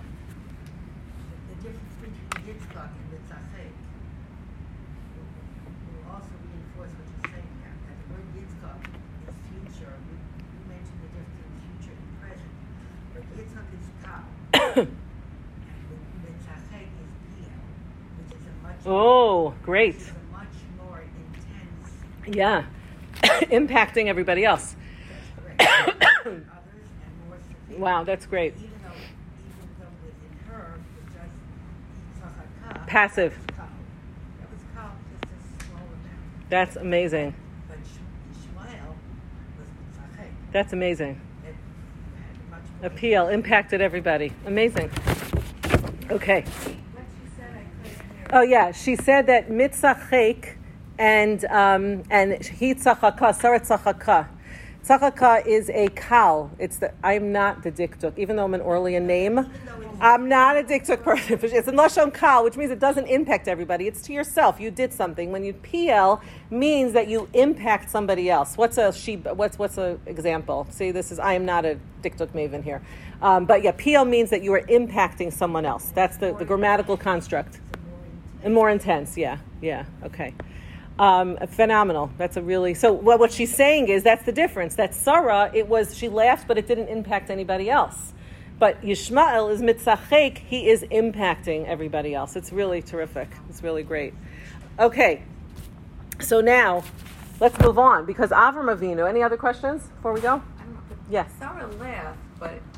the, the difference between Yitzchak and Mitzachek will also reinforce what you're saying now. That the word Yitzchak is future. You, you mentioned the difference between future and present. But Yitzchak is Kal, and Mitzachek is Piel, which is a much Oh, great. which is a much more intense. Yeah. Impacting everybody else. That's correct. Others and more severe. Wow, that's great. Even though, even though within her was just Yitzchak, Passive. That was Kal. That was Kal, just a small amount. That's amazing. But Ishmael was Mitzachek. That's amazing. It had a much more Appeal impacted everybody. Amazing. Okay. What she said, I couldn't hear. Oh yeah, she said that mitzachek and um, and he tzachaka, Sarah tzachaka. Tzachaka is a kal. It's the I'm not the diktuk, even though I'm an Orlean name. I'm not a diktuk person. It's a lashon kal, which means it doesn't impact everybody. It's to yourself. You did something. When you P L means that you impact somebody else. What's a she? What's what's a example? See, this is I am not a diktuk maven here, um, but yeah, P L means that you are impacting someone else. That's the, the grammatical construct. And more intense, yeah, yeah, okay. Um, phenomenal. That's a really, so what, what she's saying is that's the difference. That Sarah, it was, she laughed, but it didn't impact anybody else. But Yishmael is mitzachek, he is impacting everybody else. It's really terrific. It's really great. Okay, so now, let's move on, because Avram Avinu, any other questions before we go? I don't know, but Yes. Sarah laughed, but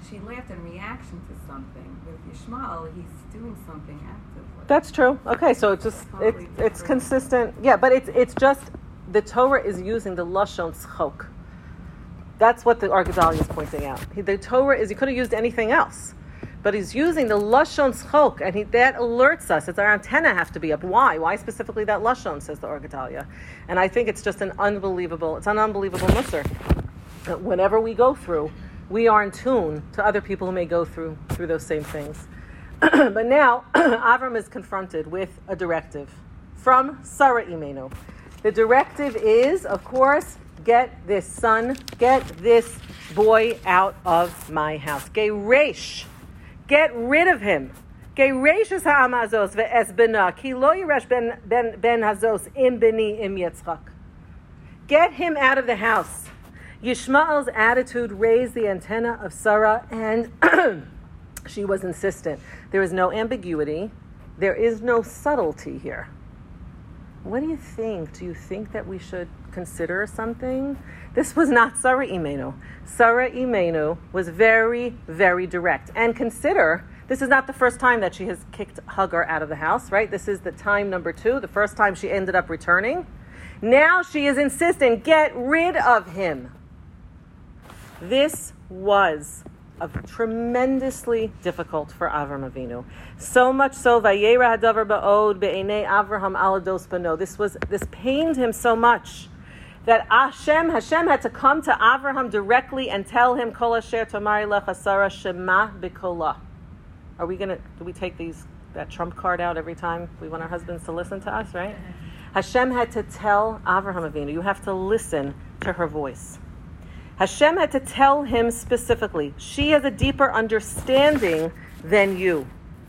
she laughed in reaction to something. With Yishmael, he's doing something actively. That's true. Okay, so it's just it's it's consistent. Yeah, but it's it's just the Torah is using the lashon tzchok. That's what the Or Gedalia is pointing out. He, the Torah is, he could have used anything else, but he's using the lashon tzchok, and he, that alerts us. It's our antenna have to be up. Why? Why specifically that lashon, says the Or Gedalia. And I think it's just an unbelievable, it's an unbelievable musar. That whenever we go through, we are in tune to other people who may go through through those same things. But now, Avram is confronted with a directive from Sarah Imenu. The directive is, of course, get this son, get this boy out of my house. Geresh. Get rid of him. Geresh es ha'am hazos ve'es bena, ki lo yiresh ben, ben, ben hazos im beni im Yitzchak. Get him out of the house. Yishmael's attitude raised the antenna of Sarah, and she was insistent. There is no ambiguity. There is no subtlety here. What do you think? Do you think that we should consider something? This was not Sarah Imenu. Sarah Imenu was very, very direct. And consider, this is not the first time that she has kicked Hagar out of the house, right? This is the time number two, the first time she ended up returning. Now she is insisting, get rid of him. This was a tremendously difficult for Avram Avinu. So much so, Vayera hadavar ba'od be'enei Avraham alados bano. This was this pained him so much that Hashem Hashem had to come to Avraham directly and tell him, Kol asher tomari lecha Sarah shema b'kola. Are we gonna? Do we take these that trump card out every time we want our husbands to listen to us? Right? Hashem had to tell Avraham Avinu, you have to listen to her voice. Hashem had to tell him specifically, she has a deeper understanding than you.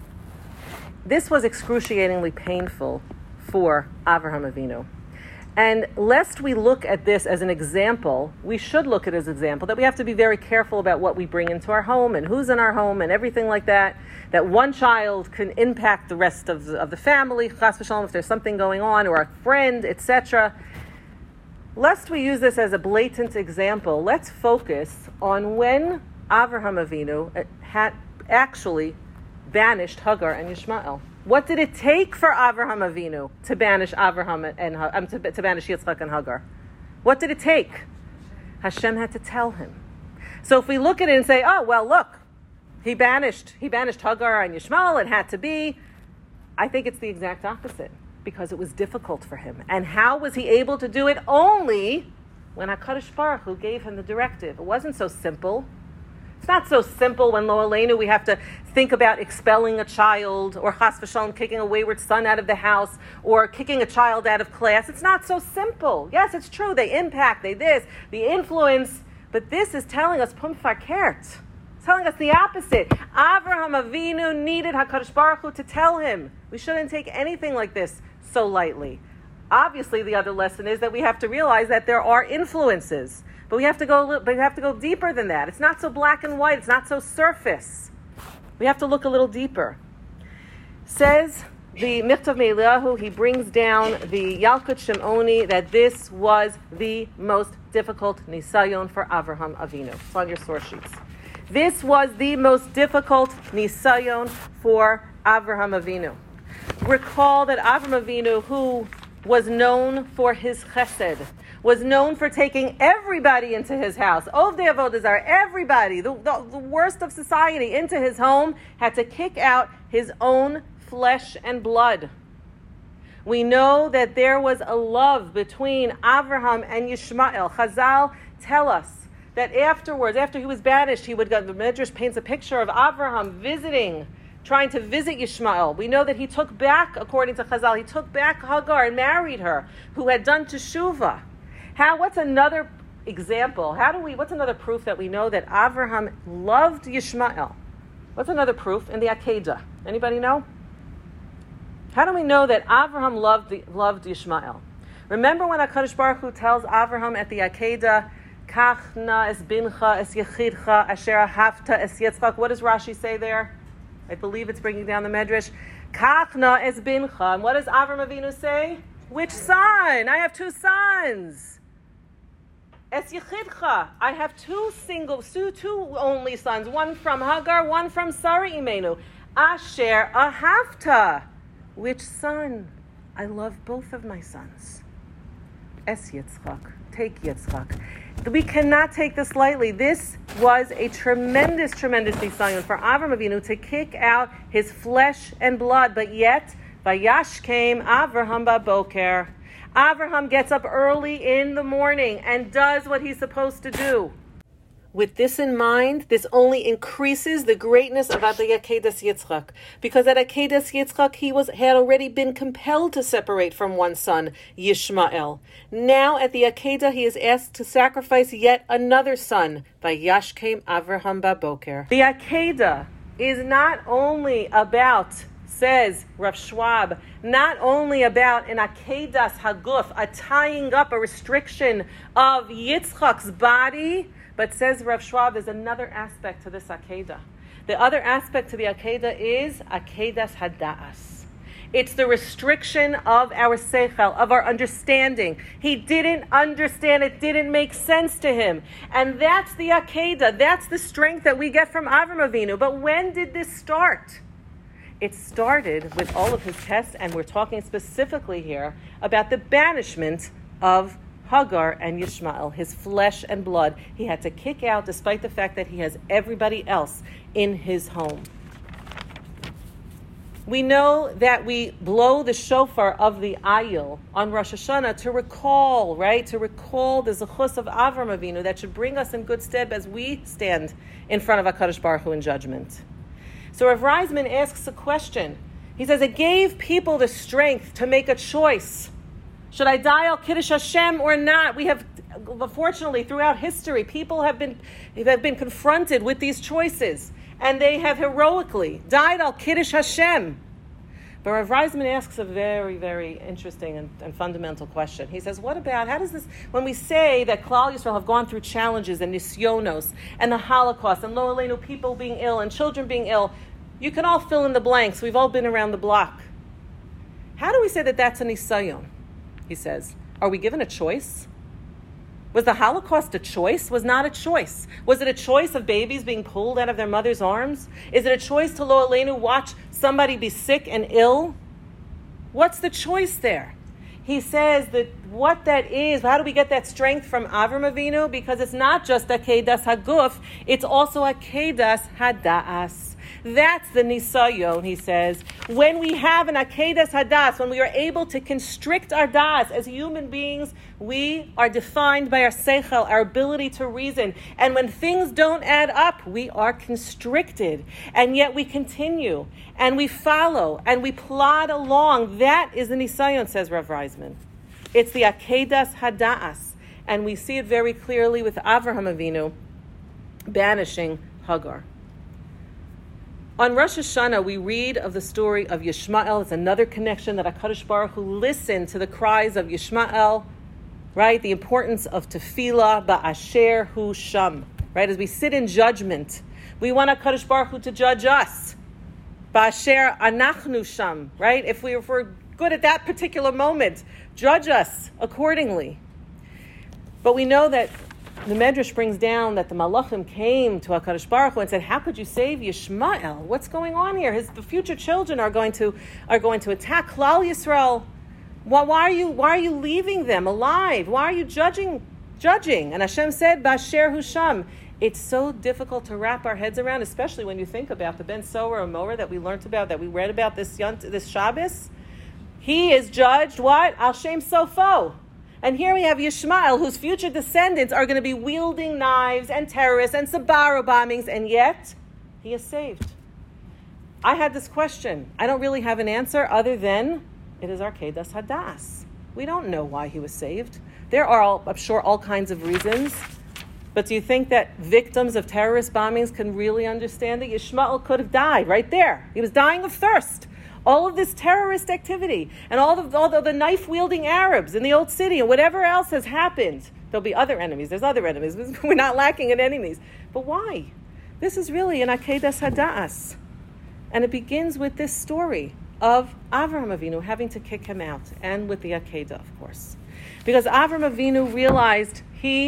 This was excruciatingly painful for Avraham Avinu. And lest we look at this as an example, we should look at it as an example that we have to be very careful about what we bring into our home and who's in our home and everything like that, that one child can impact the rest of the, of the family, chas v'shalom, if there's something going on, or a friend, et cetera. Lest we use this as a blatant example, let's focus on when Avraham Avinu had actually banished Hagar and Yishmael. What did it take for Avraham Avinu to banish Avraham and um, to, to banish Yitzchak and Hagar? What did it take? Hashem had to tell him. So if we look at it and say, "Oh well, look, he banished he banished Hagar and Yishmael. It had to be," I think it's the exact opposite. Because it was difficult for him. And how was he able to do it? Only when HaKadosh Baruch Hu gave him the directive. It wasn't so simple. It's not so simple when Lo Aleinu we have to think about expelling a child, or chas v'shalom kicking a wayward son out of the house, or kicking a child out of class. It's not so simple. Yes, it's true. They impact, they this, the influence. But this is telling us pum fakert. It's telling us the opposite. Avraham Avinu needed HaKadosh Baruch Hu to tell him. We shouldn't take anything like this so lightly. Obviously, the other lesson is that we have to realize that there are influences, but we have to go. But we have to go deeper than that. It's not so black and white. It's not so surface. We have to look a little deeper. Says the Michtav Me'Eliyahu, he brings down the Yalkut Shimoni that this was the most difficult nisayon for Avraham Avinu. It's on your source sheets. This was the most difficult nisayon for Avraham Avinu. Recall that Avraham Avinu, who was known for his chesed, was known for taking everybody into his house, Ovdei Avodah Zarah, everybody, the, the, the worst of society, into his home, had to kick out his own flesh and blood. We know that there was a love between Avraham and Yishmael. Chazal tell us that afterwards, after he was banished, he would go, the Midrash paints a picture of Avraham visiting trying to visit Yishmael. We know that he took back, according to Chazal, he took back Hagar and married her, who had done teshuvah. How? What's another example? How do we? What's another proof that we know that Avraham loved Yishmael? What's another proof in the Akedah? Anybody know? How do we know that Avraham loved loved Yishmael? Remember when HaKadosh Baruch Hu tells Avraham at the Akedah, "Kach na es bincha es yechidcha asher ahavta es Yitzchak." What does Rashi say there? I believe it's bringing down the Medrash. Kachna es bincha. And what does Avram Avinu say? Which son? I have two sons. Es Yechidcha, I have two single, two, two only sons, one from Hagar, one from Sarah Imenu. Asher Ahavta. Which son? I love both of my sons. Es Yitzchak. Take Yitzchak. We cannot take this lightly. This was a tremendous, tremendous nisayon for Avram Avinu to kick out his flesh and blood. But yet, Vayash came Avraham Baboker. Avraham gets up early in the morning and does what he's supposed to do. With this in mind, this only increases the greatness of the Akedas Yitzchak. Because at Akedas Yitzchak, he was had already been compelled to separate from one son, Yishmael. Now at the Akedah, he is asked to sacrifice yet another son, Vayash came Avraham Baboker. The Akedah is not only about, says Rav Schwab, not only about an Akedas Haguf, a tying up, a restriction of Yitzchak's body, but says Rav Schwab, there's another aspect to this Akedah. The other aspect to the Akedah is Akedas Hada'as. It's the restriction of our seichel, of our understanding. He didn't understand, it didn't make sense to him. And that's the Akedah, that's the strength that we get from Avram Avinu. But when did this start? It started with all of his tests, and we're talking specifically here about the banishment of Hagar and Yishmael, his flesh and blood. He had to kick out despite the fact that he has everybody else in his home. We know that we blow the shofar of the Ayil on Rosh Hashanah to recall, right? To recall the zechus of Avram Avinu that should bring us in good stead as we stand in front of HaKadosh Baruch Hu in judgment. So Rav Reisman asks a question. He says, it gave people the strength to make a choice. Should I die al Kiddush Hashem or not? We have, fortunately, throughout history, people have been have been confronted with these choices, and they have heroically died al Kiddush Hashem. But Rav Reisman asks a very, very interesting and, and fundamental question. He says, what about, how does this, when we say that Klal Yisrael have gone through challenges and nisyonos, and the Holocaust, and lo aleinu, people being ill, and children being ill, you can all fill in the blanks. We've all been around the block. How do we say that that's a nisayon? He says, are we given a choice? Was the Holocaust a choice? Was not a choice. Was it a choice of babies being pulled out of their mother's arms? Is it a choice to lo aleinu watch somebody be sick and ill? What's the choice there? He says that what that is, how do we get that strength from Avram Avinu? Because it's not just Akedas Haguf, it's also Akedas Hada'as. That's the nisayon, he says. When we have an Akedas Hadas, when we are able to constrict our das as human beings, we are defined by our seichel, our ability to reason. And when things don't add up, we are constricted. And yet we continue, and we follow, and we plod along. That is the nisayon, says Rav Reisman. It's the Akedas Hadas. And we see it very clearly with Avraham Avinu banishing Hagar. On Rosh Hashanah, we read of the story of Yishmael. It's another connection that HaKadosh Baruch Hu listened to the cries of Yishmael, right? The importance of tefillah ba'asher hu sham, right? As we sit in judgment, we want HaKadosh Baruch Hu to judge us. Ba'asher anachnu sham, right? If, we, if we're good at that particular moment, judge us accordingly. But we know that the Medrash brings down that the Malachim came to HaKadosh Baruch Hu and said, how could you save Yishmael? What's going on here? His the future children are going to are going to attack Klal Yisrael. Why, why are you why are you leaving them alive? Why are you judging judging? And Hashem said, Basher Husham. It's so difficult to wrap our heads around, especially when you think about the Ben Sower or Mower that we learned about, that we read about this this Shabbos. He is judged what? Al Shem Sofo. And here we have Yishmael, whose future descendants are going to be wielding knives and terrorists and Sbarro bombings, and yet he is saved. I had this question. I don't really have an answer other than it is Akedas Hadas. We don't know why he was saved. There are, all, I'm sure, all kinds of reasons. But do you think that victims of terrorist bombings can really understand it? Yishmael could have died right there. He was dying of thirst. All of this terrorist activity and all, of, all the, the knife-wielding Arabs in the old city and whatever else has happened. There'll be other enemies. There's other enemies. We're not lacking in enemies. But why? This is really an Akedas Hadas. And it begins with this story of Avraham Avinu having to kick him out, and with the Akedah, of course. Because Avraham Avinu realized he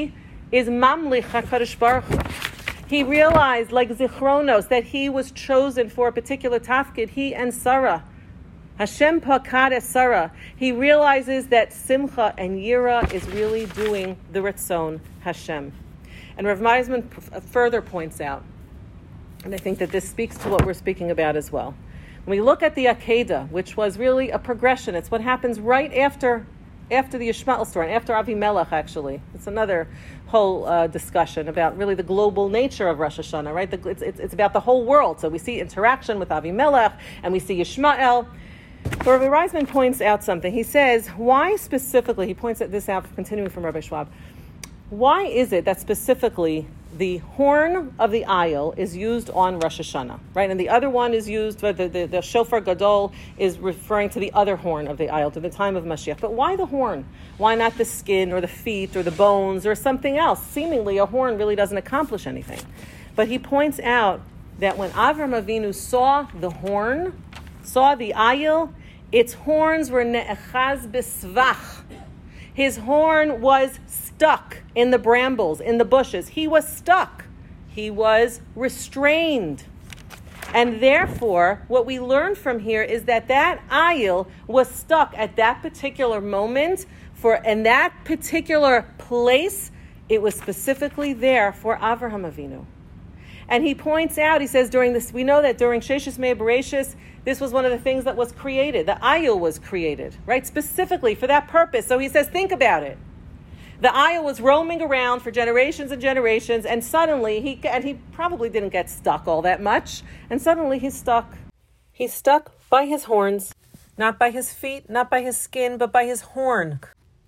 is Mamlich HaKadosh Baruch Hu. He realized, like Zichronos, that he was chosen for a particular tafkid, he and Sarah. Hashem pakad es Sarah. He realizes that Simcha and Yira is really doing the Ritzon Hashem. And Rav Meisman further points out, and I think that this speaks to what we're speaking about as well. When we look at the Akedah, which was really a progression, it's what happens right after after the Yishmael story, and after Avimelech, actually. It's another whole uh, discussion about really the global nature of Rosh Hashanah, right? The, it's, it's, it's about the whole world. So we see interaction with Avimelech, and we see Yishmael. But Rabbi Reisman points out something. He says, why specifically, he points this out, continuing from Rabbi Schwab, why is it that specifically the horn of the ayil is used on Rosh Hashanah, right? And the other one is used, the, the, the shofar gadol is referring to the other horn of the ayil, to the time of Mashiach. But why the horn? Why not the skin or the feet or the bones or something else? Seemingly a horn really doesn't accomplish anything. But he points out that when Avram Avinu saw the horn, saw the ayil, its horns were ne'echaz b'svach. His horn was stuck in the brambles, in the bushes. He was stuck. He was restrained. And therefore, what we learn from here is that that ayil was stuck at that particular moment for, in that particular place. It was specifically there for Avraham Avinu. And he points out, he says, during this, we know that during Sheshis Mei Bereshis, this was one of the things that was created. The ayil was created, right? Specifically for that purpose. So he says, think about it. The ayil was roaming around for generations and generations, and suddenly, he and he probably didn't get stuck all that much, and suddenly he's stuck. He's stuck by his horns, not by his feet, not by his skin, but by his horn.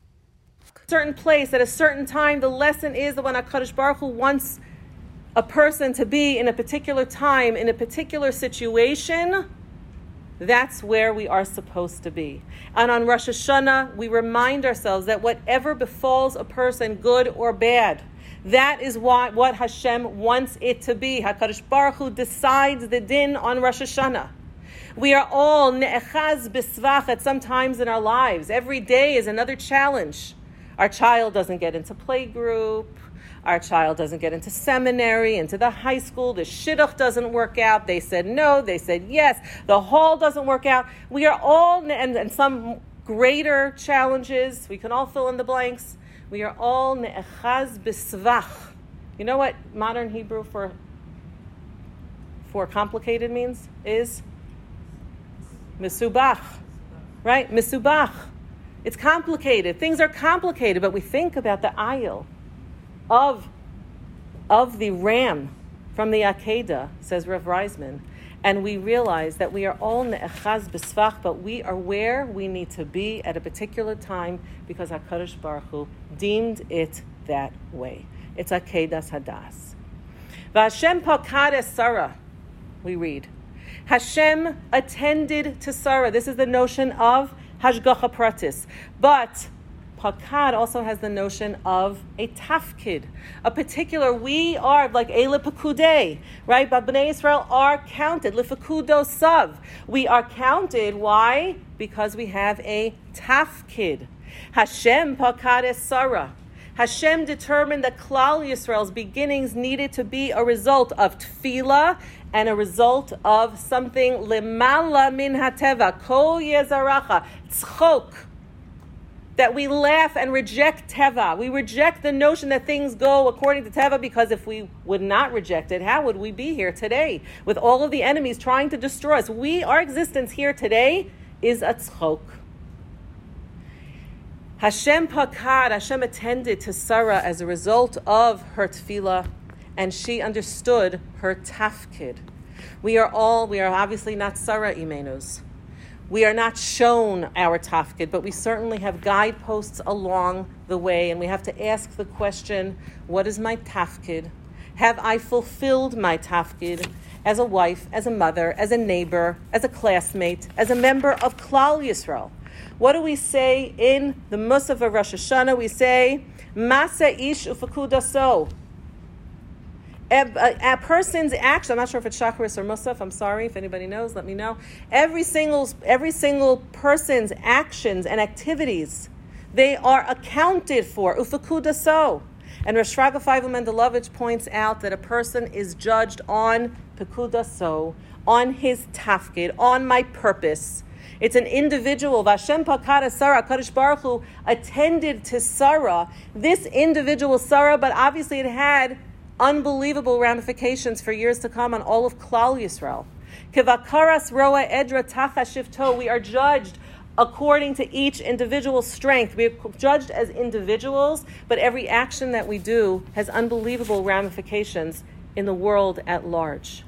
A certain place, at a certain time, the lesson is that when HaKadosh Baruch Hu wants a person to be in a particular time, in a particular situation, that's where we are supposed to be. And on Rosh Hashanah, we remind ourselves that whatever befalls a person, good or bad, that is what, what Hashem wants it to be. HaKadosh Baruch Hu decides the din on Rosh Hashanah. We are all ne'echaz b'svach at some times in our lives. Every day is another challenge. Our child doesn't get into playgroup. Our child doesn't get into seminary, into the high school. The shidduch doesn't work out. They said no. They said yes. The hall doesn't work out. We are all, and, and some greater challenges, we can all fill in the blanks. We are all ne'echaz b'svach. You know what modern Hebrew for, for complicated means? Is misubach, right? Misubach. It's complicated. Things are complicated, but we think about the ayil of, of the ram from the Akedah, says Rav Reisman, and we realize that we are all ne'echaz b'svach, but we are where we need to be at a particular time because HaKadosh Baruch Hu deemed it that way. It's Akedas Hadas. V'Hashem pakad es Sarah, we read. Hashem attended to Sarah. This is the notion of Hashgacha Pratis. But Pakad also has the notion of a tafkid, a particular, we are like Eile Pakudei, right? But Bnei Israel are counted, Lifakudo Sav. We are counted, why? Because we have a tafkid. Hashem Pakad es Sarah. Hashem determined that Klal Yisrael's beginnings needed to be a result of tefillah and a result of something lemala min hateva, kol yezaracha, tzchok, that we laugh and reject teva. We reject the notion that things go according to teva, because if we would not reject it, how would we be here today with all of the enemies trying to destroy us? We, our existence here today is a tzchok. Hashem pakad, Hashem attended to Sarah as a result of her tefillah, and she understood her tafkid. We are all, we are obviously not Sarah imenus. We are not shown our tafkid, but we certainly have guideposts along the way, and we have to ask the question, what is my tafkid? Have I fulfilled my tafkid as a wife, as a mother, as a neighbor, as a classmate, as a member of Klal Yisrael? What do we say in the Musaf of Rosh Hashanah? We say, Masa ish ufakudaso. A, a, a person's action, I'm not sure if it's Shacharis or Musaf, I'm sorry, if anybody knows, let me know. Every single, every single person's actions and activities, they are accounted for, ufakudaso. And Rosh Shraga Feivel Mendelovich points out that a person is judged on Pekuda So, on his tafkid, on my purpose. It's an individual. Vashem Pakada Sarah, Kadosh Baruch Hu attended to Sarah, this individual Sarah, but obviously it had unbelievable ramifications for years to come on all of Klal Yisrael. Kivakaras Roa Edra Tacha Shifto, we are judged according to each individual's strength. We are judged as individuals, but every action that we do has unbelievable ramifications in the world at large.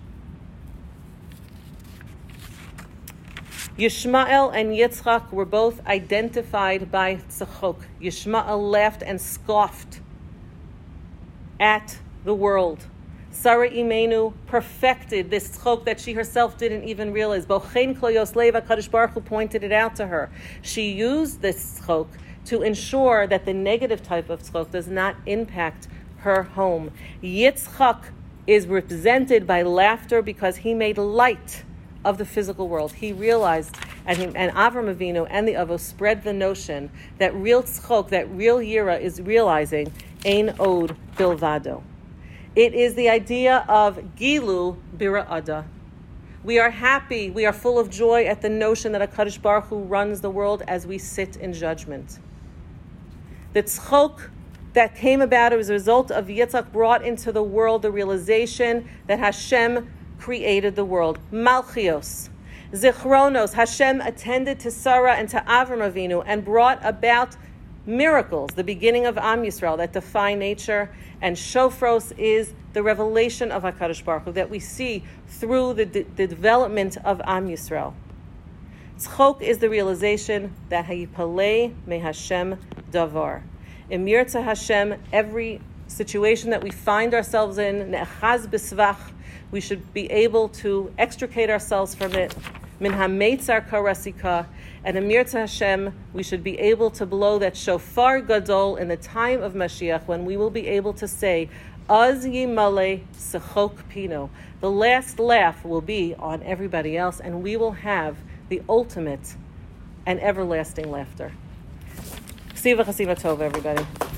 Yishmael and Yitzchak were both identified by tzachok. Yishmael laughed and scoffed at the world. Sarah Imenu perfected this tzachok that she herself didn't even realize. Bochein Kol Yosleva, Kadosh Baruch Hu pointed it out to her. She used this tzachok to ensure that the negative type of tzachok does not impact her home. Yitzchak is represented by laughter because he made light of the physical world. He realized, and, he, and Avram Avinu and the Avos spread the notion that real tzchok, that real yira is realizing ein od bilvado. It is the idea of gilu bira'ada. We are happy, we are full of joy at the notion that HaKadosh Baruch Hu runs the world as we sit in judgment. The tzchok that came about as a result of Yitzchak brought into the world the realization that Hashem created the world. Malchios, Zichronos, Hashem attended to Sarah and to Avram Avinu and brought about miracles, the beginning of Am Yisrael that define nature. And Shofros is the revelation of HaKadosh Baruch Hu that we see through the, the, the development of Am Yisrael. Tzchok is the realization that Hayipalei me Hashem davar. Emir to Hashem, every situation that we find ourselves in, ne'achaz b'svach, we should be able to extricate ourselves from it. Min ha-meitzar karasika, and Emir to Hashem, we should be able to blow that shofar gadol in the time of Mashiach, when we will be able to say, Az yimale sechok pino. The last laugh will be on everybody else, and we will have the ultimate and everlasting laughter. Chasiva chasiva tova, everybody.